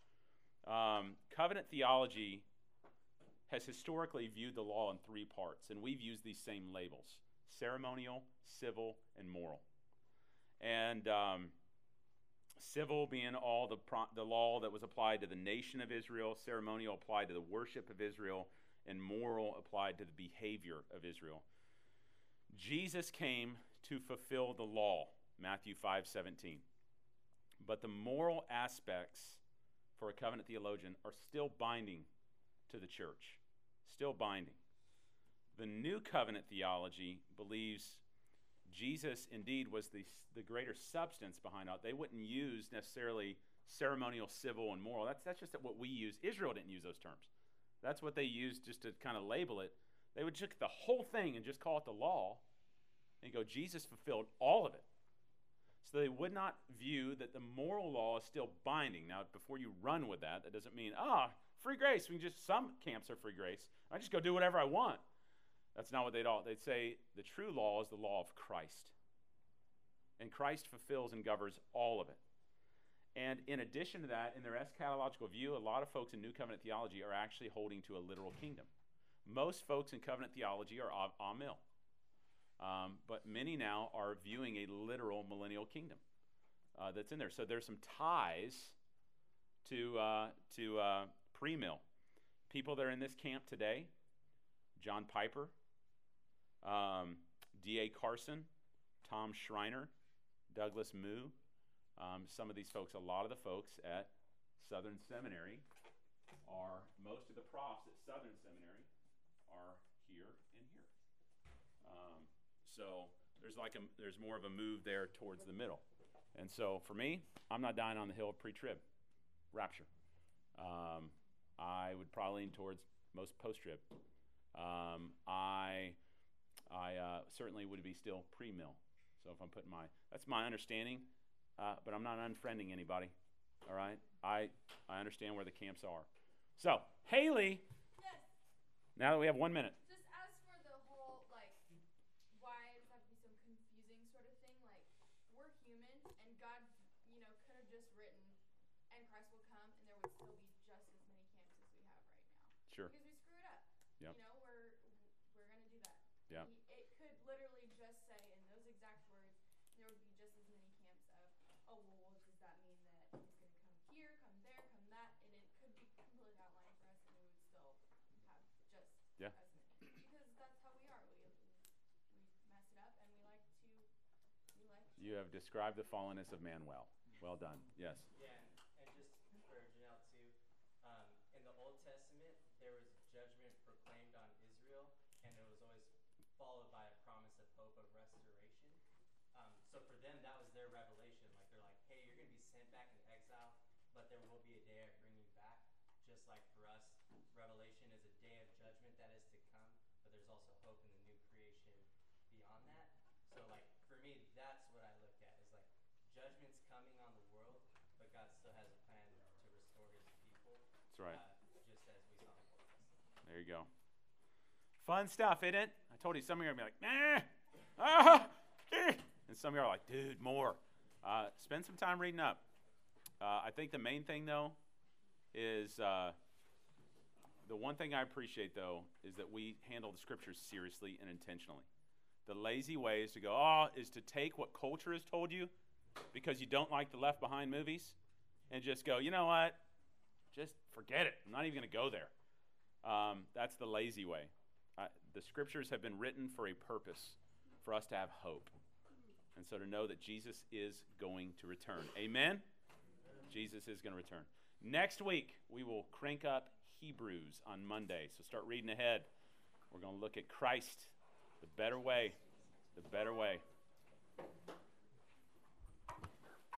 Um, covenant theology has historically viewed the law in three parts, and we've used these same labels: ceremonial, civil, and moral. And um, civil being all the, pro- the law that was applied to the nation of Israel, ceremonial applied to the worship of Israel, and moral applied to the behavior of Israel. Jesus came to fulfill the law, Matthew five seventeen. But the moral aspects for a covenant theologian are still binding to the church, still binding. The New Covenant theology believes Jesus indeed was the, the greater substance behind it. They wouldn't use necessarily ceremonial, civil, and moral. That's, that's just what we use. Israel didn't use those terms. That's what they used just to kind of label it. They would take the whole thing and just call it the law and go, Jesus fulfilled all of it. So they would not view that the moral law is still binding. Now, before you run with that, that doesn't mean, ah, free grace. We can just, some camps are free grace. I just go do whatever I want. That's not what they'd all. They'd say the true law is the law of Christ. And Christ fulfills and governs all of it. And in addition to that, in their eschatological view, a lot of folks in New Covenant theology are actually holding to a literal kingdom. Most folks in covenant theology are amil. Um, but many now are viewing a literal millennial kingdom uh, that's in there. So there's some ties to, uh, to uh, pre-mill. People that are in this camp today, John Piper, um, D A Carson, Tom Schreiner, Douglas Moo, um, some of these folks, a lot of the folks at Southern Seminary are, most of the profs at Southern Seminary are here and here. Um, so there's like a, there's more of a move there towards the middle. And so for me, I'm not dying on the hill of pre-trib, rapture. Um, I would probably lean towards most post-trib. Um, I I uh, certainly would be still pre-mill. So if I'm putting my, that's my understanding, uh, but I'm not unfriending anybody, all right? I I understand where the camps are. So, Haley, Yes. now that we have one minute. Just as for the whole, like, why does that have to be some confusing sort of thing? Like, we're human, and God, you know, could have just written, and Christ will come, and there would still be just as many Sure. Because we screw it up. Yep. You know, we're we're gonna do that. Yeah. He- It could literally just say in those exact words, there would be just as many camps of, oh well, well does that mean that he's gonna come here, come there, come that, and it could be completely outlined for us, and we would still have just Yeah. as many. Because that's how we are. We we mess it up, and we like to we like to. You have described the fallenness of man well. Well done. Yes. Yeah, and just for Janelle too, um, in the Old Testament, there was judgment proclaimed on Israel, and it was always followed by a promise of hope of restoration. Um, so for them, that was their revelation. Like they're like, hey, you're going to be sent back in exile, but there will be a day I bring you back. Just like for us, Revelation is a day of judgment that is to come, but there's also hope in the new creation beyond that. So like for me, that's what I look at is like judgment's coming on the world, but God still has a plan to restore his people. That's right. Uh, just as we saw in the Old Testament. There you go. Fun stuff, isn't it? I told you some of you are going to be like, nah, ah, eh. And some of you are like, dude, more. Uh, spend some time reading up. Uh, I think the main thing, though, is uh, the one thing I appreciate, though, is that we handle the scriptures seriously and intentionally. The lazy way is to go, oh, is to take what culture has told you because you don't like the Left Behind movies and just go, you know what? Just forget it. I'm not even going to go there. Um, that's the lazy way. Uh, the scriptures have been written for a purpose, for us to have hope. And so to know that Jesus is going to return. Amen? Jesus is going to return. Next week, we will crank up Hebrews on Monday. So start reading ahead. We're going to look at Christ, the better way, the better way.